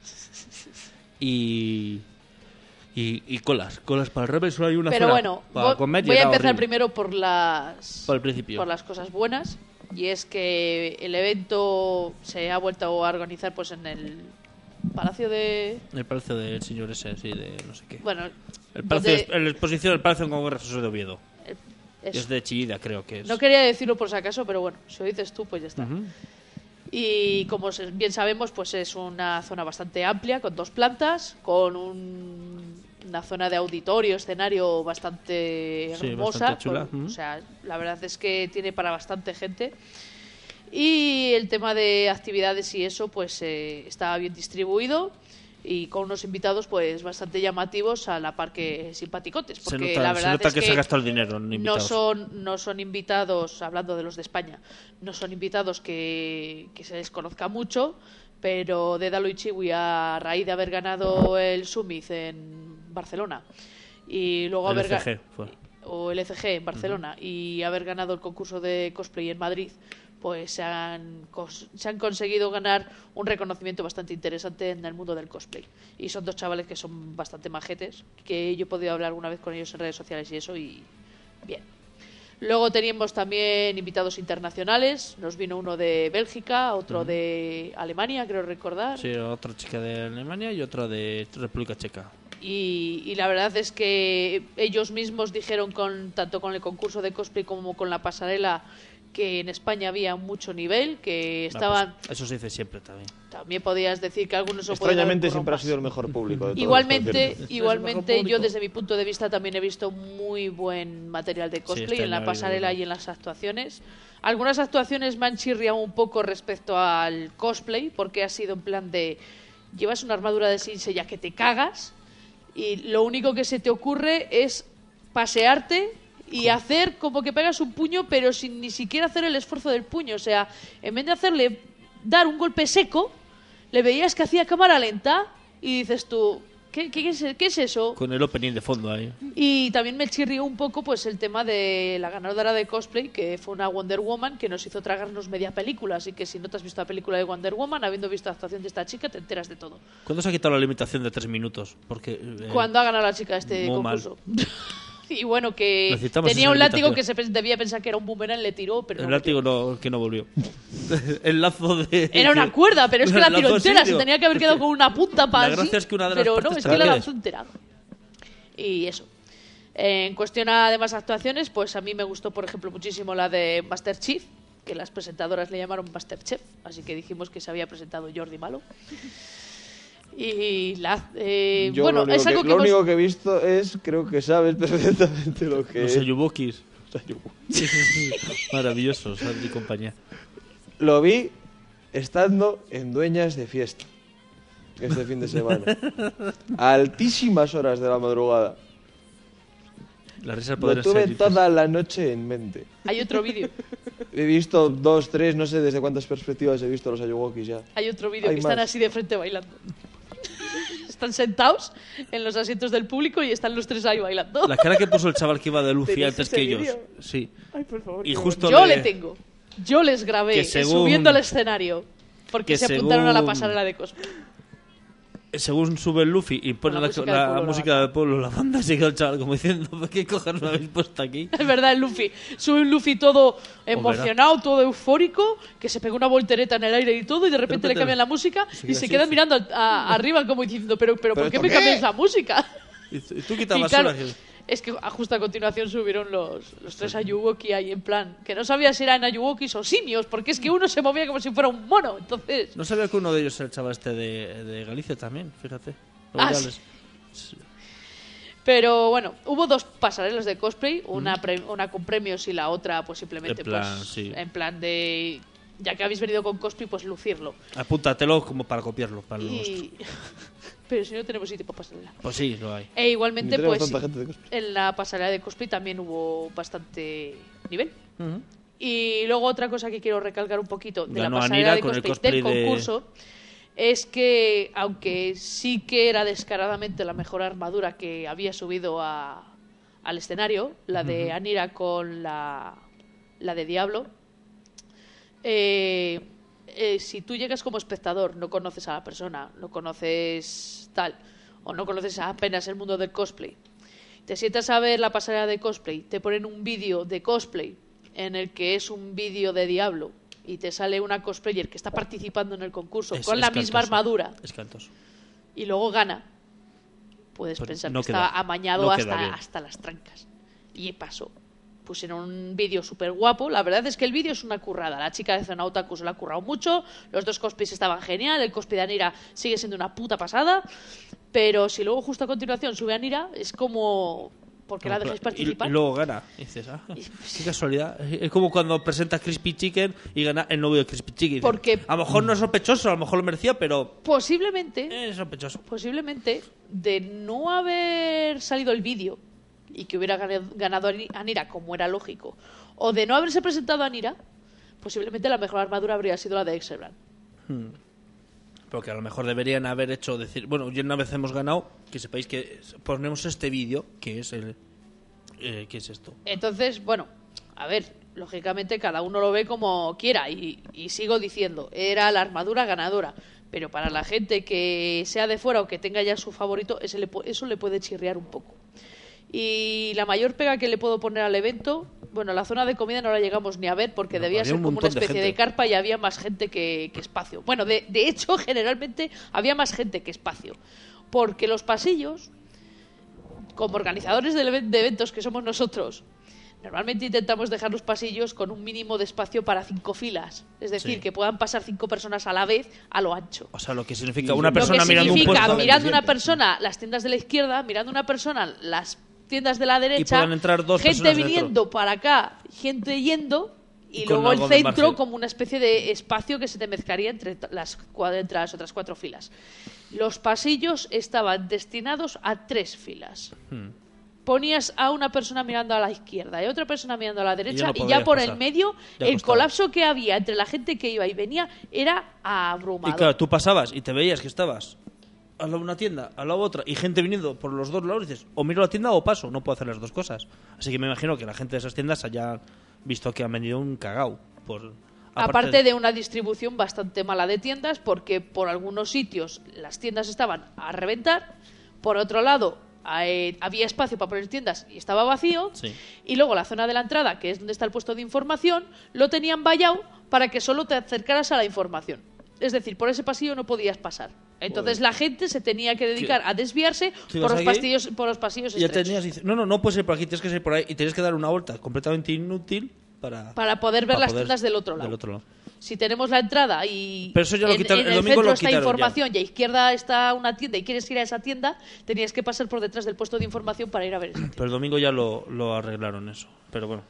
Y colas para el Rebel solo hay una Pero sola. bueno, Para comer y voy a era empezar horrible. primero por Por el principio. por las cosas buenas. Y es que el evento se ha vuelto a organizar pues en el Palacio de... El palacio del señor ese, sí, de no sé qué. Bueno, El palacio, donde- en la exposición del Palacio de Congresos de Oviedo. eso. Es de Chillida, creo que es. No quería decirlo por si acaso, pero bueno, si lo dices tú, pues ya está. Ujú. Y como bien sabemos, pues es una zona bastante amplia, con 2 plantas, con una zona de auditorio, escenario bastante Sí, hermosa. bastante chula. O sea, la verdad es que tiene para bastante gente. Y el tema de actividades y eso, pues está bien distribuido y con unos invitados pues bastante llamativos a la par que simpaticotes. Se Porque nota, la se verdad nota es que se ha gastado el dinero en no invitados. no son invitados, hablando de los de España, no son invitados que se les conozca mucho, pero Dédalo y Chiwi, a raíz de haber ganado el Summit en Barcelona y luego El haber ECG fue. o el ECG en Barcelona y haber ganado el concurso de cosplay en Madrid, pues se han conseguido ganar un reconocimiento bastante interesante en el mundo del cosplay. Y son 2 chavales que son bastante majetes, que yo he podido hablar alguna vez con ellos en redes sociales y eso, y bien. Luego teníamos también invitados internacionales. Nos vino uno de Bélgica, otro de Alemania, creo recordar. Sí, otra chica de Alemania y otra de República Checa. Y la verdad es que ellos mismos dijeron, tanto con el concurso de cosplay como con la pasarela, que en España había mucho nivel, que estaban... Pues eso se dice siempre también. También podías decir que algunos se pueden Extrañamente siempre ha sido el mejor público de todos Igualmente yo desde mi punto de vista también he visto muy buen material de cosplay en la pasarela y en las actuaciones. Algunas actuaciones me han chirriado un poco respecto al cosplay, porque ha sido en plan de llevas una armadura de Shin Seiya que te cagas y lo único que se te ocurre es pasearte y hacer como que pegas un puño pero sin ni siquiera hacer el esfuerzo del puño. O sea, en vez de dar un golpe seco, le veías que hacía cámara lenta y dices tú, ¿qué es eso? Con el opening de fondo ahí. Y también me chirrió un poco pues el tema de la ganadora de cosplay, que fue una Wonder Woman, que nos hizo tragarnos media película. Así que si no te has visto la película de Wonder Woman, habiendo visto la actuación de esta chica, te enteras de todo. ¿Cuándo se ha quitado la limitación de 3 minutos? Porque cuando ha ganado la chica este muy concurso. Y bueno, que necesitamos tenía esa un látigo limitación. que debía pensar que era un boomerang, le tiró, pero el no látigo que no volvió. El lazo de... era una cuerda, pero es que la tiró lanzó entera. así, Se tenía que haber quedado con una punta para La gracia es que una de las pero no, partes es que la traqueas. lanzó entera. Y eso. En cuestión a demás actuaciones, pues a mí me gustó, por ejemplo, muchísimo la de Master Chief, que las presentadoras le llamaron Master Chef, así que dijimos que se había presentado Jordi Malo. Y Yo bueno, es algo que lo único que he visto es, creo que sabes perfectamente lo que Los es. Ayubokis. Maravillosos, Sandy y compañía. Lo vi estando en Dueñas de Fiesta este fin de semana. A altísimas horas de la madrugada. La risa Lo podría tuve ser... toda la noche en mente. Hay otro vídeo. He visto 2, 3, no sé desde cuántas perspectivas he visto los Ayuwokis ya. Hay otro vídeo Hay que están más. así de frente bailando. Están sentados en los asientos del público y están los tres ahí bailando. La cara que puso el chaval que iba de Luffy ¿Tenéis antes ese que ellos. vídeo? Sí. Ay, por favor. Y qué justo Yo le tengo. Yo les grabé Que según- subiendo al escenario. Porque que se apuntaron a la según- pasarela de cosplay. Según sube el Luffy y pone Con la, la música del la pueblo, música del pueblo, la banda, se queda el chaval como diciendo, ¿qué cojones me habéis puesto aquí? Es verdad, el Luffy. Sube un Luffy todo emocionado, todo eufórico, que se pegó una voltereta en el aire y todo, y de repente le cambian la música y se así, quedan sí. mirando arriba como diciendo, pero ¿por qué ¿esto me qué? cambiáis la música? Y tú quita Y basura. claro, es que justo a continuación subieron los tres Ayuwoki ahí en plan, que no sabía si eran Ayuwokis o simios, porque es que uno se movía como si fuera un mono, entonces... No sabía que uno de ellos era el chaval este de Galicia también, fíjate. Ah, Laurales. Pero bueno, hubo dos pasarelas de cosplay, una con premios y la otra pues simplemente En plan, pues sí. en plan de ya que habéis venido con cosplay pues lucirlo. Apúntatelo como para copiarlo, para el nuestro. Y pero si no tenemos sitio para pasarela. Pues sí, lo hay. E igualmente Ni tenemos pues tanta gente de cosplay. en la pasarela de cosplay también hubo bastante nivel. Ujú. Y luego otra cosa que quiero recalcar un poquito de Ganó la pasarela Anira de con el cosplay del cosplay de- concurso es que, aunque sí que era descaradamente la mejor armadura que había subido al escenario, la de Anira con la de Diablo, si tú llegas como espectador, no conoces a la persona, no conoces tal, o no conoces apenas el mundo del cosplay, te sientas a ver la pasarela de cosplay, te ponen un vídeo de cosplay en el que es un vídeo de Diablo y te sale una cosplayer que está participando en el concurso Es con la misma espantoso. armadura Espantoso. y luego gana, puedes Pues pensar no que queda- está amañado no queda bien. hasta las trancas. Y pasó. Pusieron un vídeo súper guapo. La verdad es que el vídeo es una currada. La chica de Zona Otaku se lo ha currado mucho. Los dos cosplays estaban genial. El cosplay de Anira sigue siendo una puta pasada. Pero si luego justo a continuación sube Anira, es como... ¿Por qué la dejáis participar? Y luego gana. Y dices, qué casualidad. Es como cuando presentas Crispy Chicken y gana el novio de Crispy Chicken. Y dices, Porque- a lo mejor no es sospechoso, a lo mejor lo merecía, pero Posiblemente... es sospechoso. Posiblemente de no haber salido el vídeo y que hubiera ganado Anira como era lógico, o de no haberse presentado Anira, posiblemente la mejor armadura habría sido la de Exebrand. Porque a lo mejor deberían haber hecho decir, bueno, ya una vez hemos ganado, que sepáis que ponemos este vídeo, que es el ¿qué es esto? Entonces, bueno, a ver, lógicamente cada uno lo ve como quiera y sigo diciendo, era la armadura ganadora, pero para la gente que sea de fuera o que tenga ya su favorito, eso le puede chirriar un poco. Y la mayor pega que le puedo poner al evento, Bueno, la zona de comida no la llegamos ni a ver porque debía había ser un como una montón de especie de gente. carpa y había más gente que espacio. Bueno, de hecho, generalmente había más gente que espacio. Porque los pasillos, como organizadores de eventos que somos nosotros, normalmente intentamos dejar los pasillos con un mínimo de espacio para 5 filas. Es decir, Sí. que puedan pasar 5 personas a la vez a lo ancho. O sea, lo que significa Y una lo que persona Lo que mirando un significa, puesto. mirando una persona las tiendas de la izquierda, mirando una persona las tiendas de la derecha, puedan entrar dos gente personas dentro. viniendo para acá, gente yendo, y Con luego el algo de centro margen. como una especie de espacio que se te mezclaría entre las otras 4 filas. Los pasillos estaban destinados a 3 filas. Ponías a una persona mirando a la izquierda y a otra persona mirando a la derecha no y ya podías por pasar. el medio Ya el costaba. colapso que había entre la gente que iba y venía era Y abrumador. claro, tú pasabas y te veías que estabas al lado de una tienda, al lado de otra, y gente viniendo por los dos lados, y dices, o miro la tienda o paso, no puedo hacer las dos cosas. Así que me imagino que la gente de esas tiendas haya visto que han vendido un cagao. Aparte de una distribución bastante mala de tiendas, porque por algunos sitios las tiendas estaban a reventar, por otro lado había espacio para poner tiendas y estaba vacío, Sí. y luego la zona de la entrada, que es donde está el puesto de información, lo tenían vallado para que solo te acercaras a la información. Es decir, por ese pasillo no podías pasar. Entonces la gente se tenía que dedicar a desviarse ¿Tú por ibas los, aquí? por los pasillos Y ya estrechos. tenías, dices, no puedes ir por aquí, tienes que ir por ahí, y tienes que dar una vuelta completamente inútil para Para poder ver las tiendas del otro lado. Si tenemos la entrada y Pero eso ya lo en quitaron, el el domingo centro lo está quitaron información y a izquierda está una tienda y quieres ir a esa tienda, tenías que pasar por detrás del puesto de información para ir a ver esa tienda. Pero el domingo ya lo arreglaron eso. Pero bueno.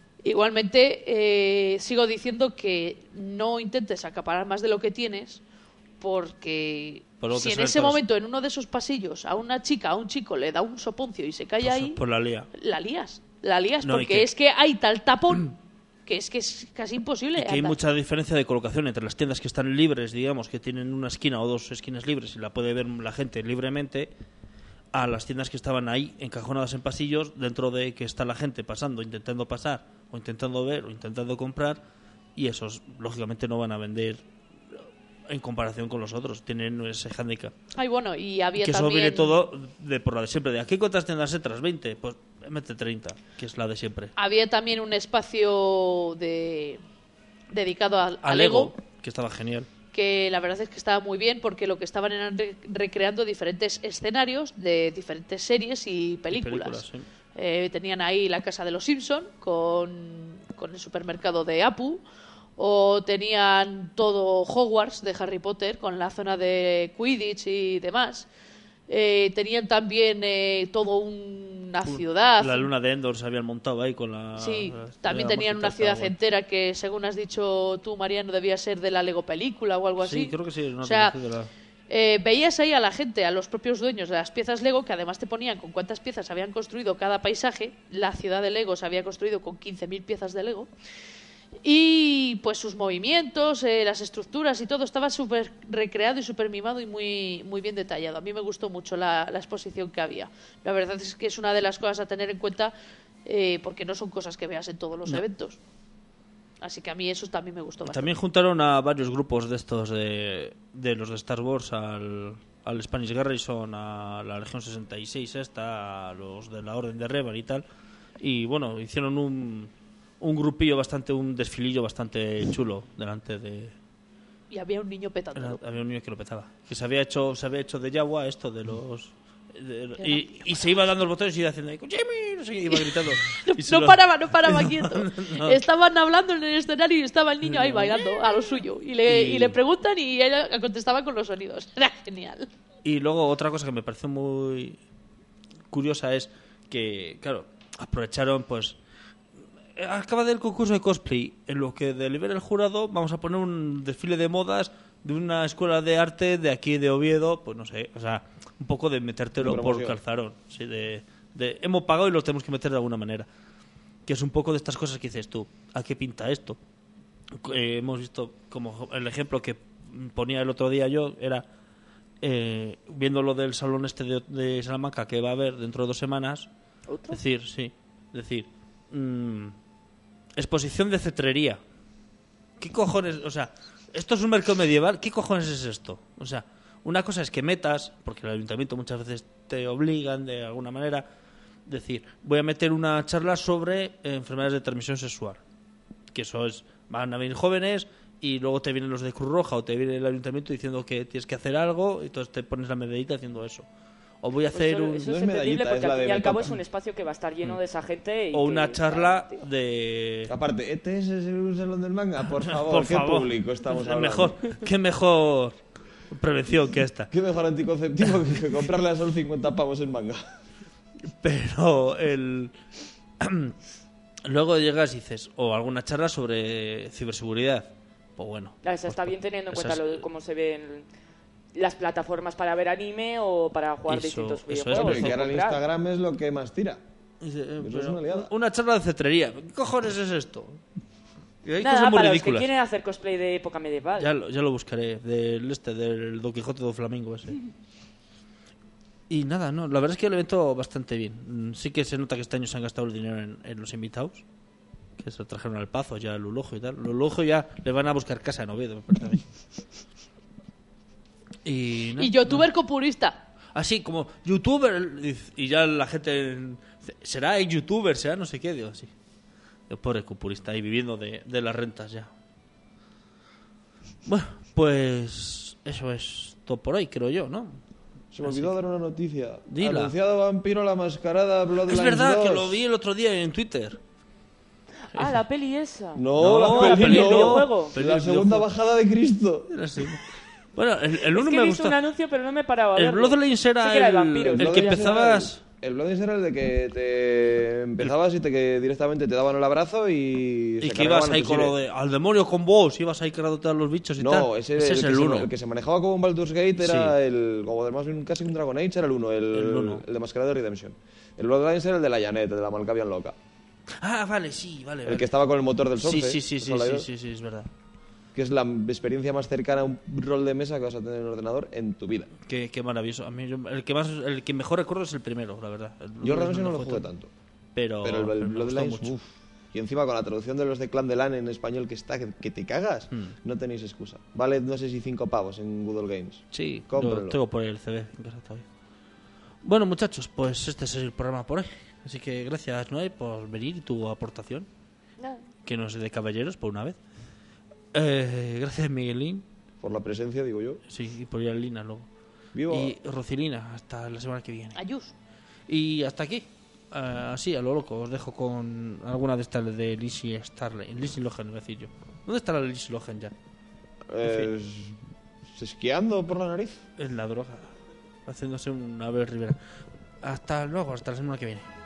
Igualmente, sigo diciendo que no intentes acaparar más de lo que tienes, porque Por lo que si en salen ese todos. momento, en uno de esos pasillos, a una chica, a un chico le da un soponcio y se cae ahí, Por la lía. la lías, No, y porque que- es que hay tal tapón que es casi imposible. Y que hay andar. mucha diferencia de colocación entre las tiendas que están libres, digamos, que tienen una esquina o dos esquinas libres y la puede ver la gente libremente, a las tiendas que estaban ahí encajonadas en pasillos, dentro de que está la gente pasando, intentando pasar, o intentando ver, o intentando comprar, y esos, lógicamente, no van a vender en comparación con los otros, tienen ese hándicap. Ay, bueno, y había Que eso también... viene todo de por la de siempre, de aquí cuántas tiendas entras, 20, pues mete 30, que es la de siempre. Había también un espacio dedicado al Lego, Lego, que estaba genial. que la verdad es que estaba muy bien porque lo que estaban eran recreando diferentes escenarios de diferentes series y películas. sí. Tenían ahí la casa de los Simpson con el supermercado de Apu, o tenían todo Hogwarts de Harry Potter con la zona de Quidditch y demás. Tenían también todo una ciudad. La luna de Endor se habían montado ahí con la... Sí, la también la tenían maqueta, una estaba ciudad guay. entera que, según has dicho tú, Mariano, debía ser de la Lego película o algo así. Sí, creo que sí. No O sea, de la... veías ahí a la gente, a los propios dueños de las piezas Lego, que además te ponían con cuántas piezas habían construido cada paisaje. La ciudad de Lego se había construido con 15.000 piezas de Lego. Y pues sus movimientos, las estructuras y todo estaba súper recreado y súper mimado y muy bien detallado. A mí me gustó mucho la exposición que había. La verdad es que es una de las cosas a tener en cuenta, porque no son cosas que veas en todos los eventos. Así que a mí eso también me gustó bastante. También juntaron a varios grupos de estos de los de Star Wars, al Spanish Garrison, a la Legión 66 esta, a los de la Orden de Revan y tal. Y bueno, hicieron un grupillo un desfilillo bastante chulo delante de... Y había un niño petándolo. Había un niño que lo petaba. Que se había hecho de Yawa esto de los... y se iba dando los botones y iba haciendo Jimmy, no sé qué, iba gritando. Y se No lo- paraba quieto. No. Estaban hablando en el escenario y estaba el niño ahí bailando a lo suyo. Y le preguntan y ella contestaba con los sonidos. Era genial. Y luego otra cosa que me pareció muy curiosa es que, claro, aprovecharon, pues, acaba del concurso de cosplay, en lo que delibera el jurado, vamos a poner un desfile de modas de una escuela de arte de aquí de Oviedo, pues no sé, o sea, un poco de metértelo De por promoción. calzadón, sí, de hemos pagado y lo tenemos que meter de alguna manera. Que es un poco de estas cosas que dices tú, ¿a qué pinta esto? Hemos visto, como el ejemplo que ponía el otro día yo, era viendo lo del salón este de Salamanca que va a haber dentro de 2 semanas. ¿Otro? Decir, exposición de cetrería. ¿Qué cojones? O sea, esto es un mercado medieval. ¿Qué cojones es esto? O sea, una cosa es que metas, porque el ayuntamiento muchas veces te obligan de alguna manera, decir, voy a meter una charla sobre enfermedades de transmisión sexual. Que eso es, van a venir jóvenes y luego te vienen los de Cruz Roja o te viene el ayuntamiento diciendo que tienes que hacer algo y entonces te pones la medallita haciendo eso. O voy a hacer Eso un... es No es entendible medallita, porque es la al fin y de al cabo Betoca. es un espacio que va a estar lleno de esa gente. Y O una que- charla de... Aparte, ¿este es un salón del manga? Por favor, Por ¿qué favor. público estamos hablando? Mejor, qué mejor prevención que esta. ¿Qué mejor anticonceptivo que comprarle a solo 50 pavos en manga? Pero el... Luego llegas y dices, o alguna charla sobre ciberseguridad. Pues bueno. Esa está bien teniendo en esa cuenta es- cómo se ven las plataformas para ver anime o para jugar Eso- distintos eso es, videojuegos. Hombre, o que ahora el comprar. Instagram es lo que más tira. Dice, Eso es pero una liada. una charla de cetrería. ¿Qué cojones es esto? Y hay Nada, cosas muy para los que ridículas. quieren hacer cosplay de época medieval. Ya lo buscaré. Del Don Quijote do Flamingo ese. Y nada, no, la verdad es que el evento bastante bien. Sí que se nota que este año se han gastado el dinero en los invitados. Que se lo trajeron al Pazo, ya al Lulojo y tal. Lulojo ya le van a buscar casa en Oviedo, me parece a mí. Y, nada, Y youtuber copurista. así como youtuber y ya la gente será youtuber, será no sé qué, digo así. El pobre cupurista ahí viviendo de las rentas ya. Bueno, pues eso es todo por hoy, creo yo, ¿no? Se me olvidó dar una noticia. Dila. Anunciado Vampiro la Mascarada Bloodlines Es verdad 2. que lo vi el otro día en Twitter. Ah, la peli esa. No, No, la la peli peli no. no. videojuego. Peli La del segunda videojuego. bajada de Cristo. Era así. Bueno, el Es uno que me he visto gustó. un anuncio, pero no me he parado a El verlo. Bloodlines Sí era que era de el vampiros, que ¿no? Bloodlines empezabas... El Bloodlines era el de que te empezabas y que directamente te daban el abrazo y... Y se que ibas cargaban a ahí tu con sire. lo de al demonio con vos, ibas ahí cargándote a los bichos y tal. No, ese es el que uno. el que se manejaba como un Baldur's Gate era Sí. el... Como más bien casi un Dragon Age era el 1, El uno. el de Mascarada de Redemption. El Bloodlines era el de la Janet, el de la Malkavian loca. Ah, vale, sí, vale. El que estaba con el motor del Sí, Source. sí, es verdad. Que es la experiencia más cercana a un rol de mesa que vas a tener en un ordenador en tu vida. Qué maravilloso. A mí el que mejor recuerdo es el primero, la verdad. Yo realmente no lo jugué tanto. Pero Pero el me gustó Bloodlines, mucho. uff. Y encima con la traducción de los de Clan de Lan en español que está, que te cagas, no tenéis excusa. Vale, no sé si 5 pavos en Good Old Games. Sí, Cómpralo. lo tengo por el CD en casa todavía. Bueno, muchachos, pues este es el programa por hoy. Así que gracias, Noé, por venir y tu aportación, Nada. que no es de caballeros, por una vez. Gracias, Miguelín. Por la presencia, digo yo. Sí, y por ir a Lina luego. Viva. Y Rocilina, hasta la semana que viene. Ayus. Y hasta aquí. Así, a lo loco, os dejo con alguna de estas de Lizzie Starley. Lizzie Lohan, iba a decir yo. ¿Dónde está la Lizzie Lohan ya? Esquiando por la nariz. En la droga. Haciéndose una Abel Rivera. Hasta luego, hasta la semana que viene.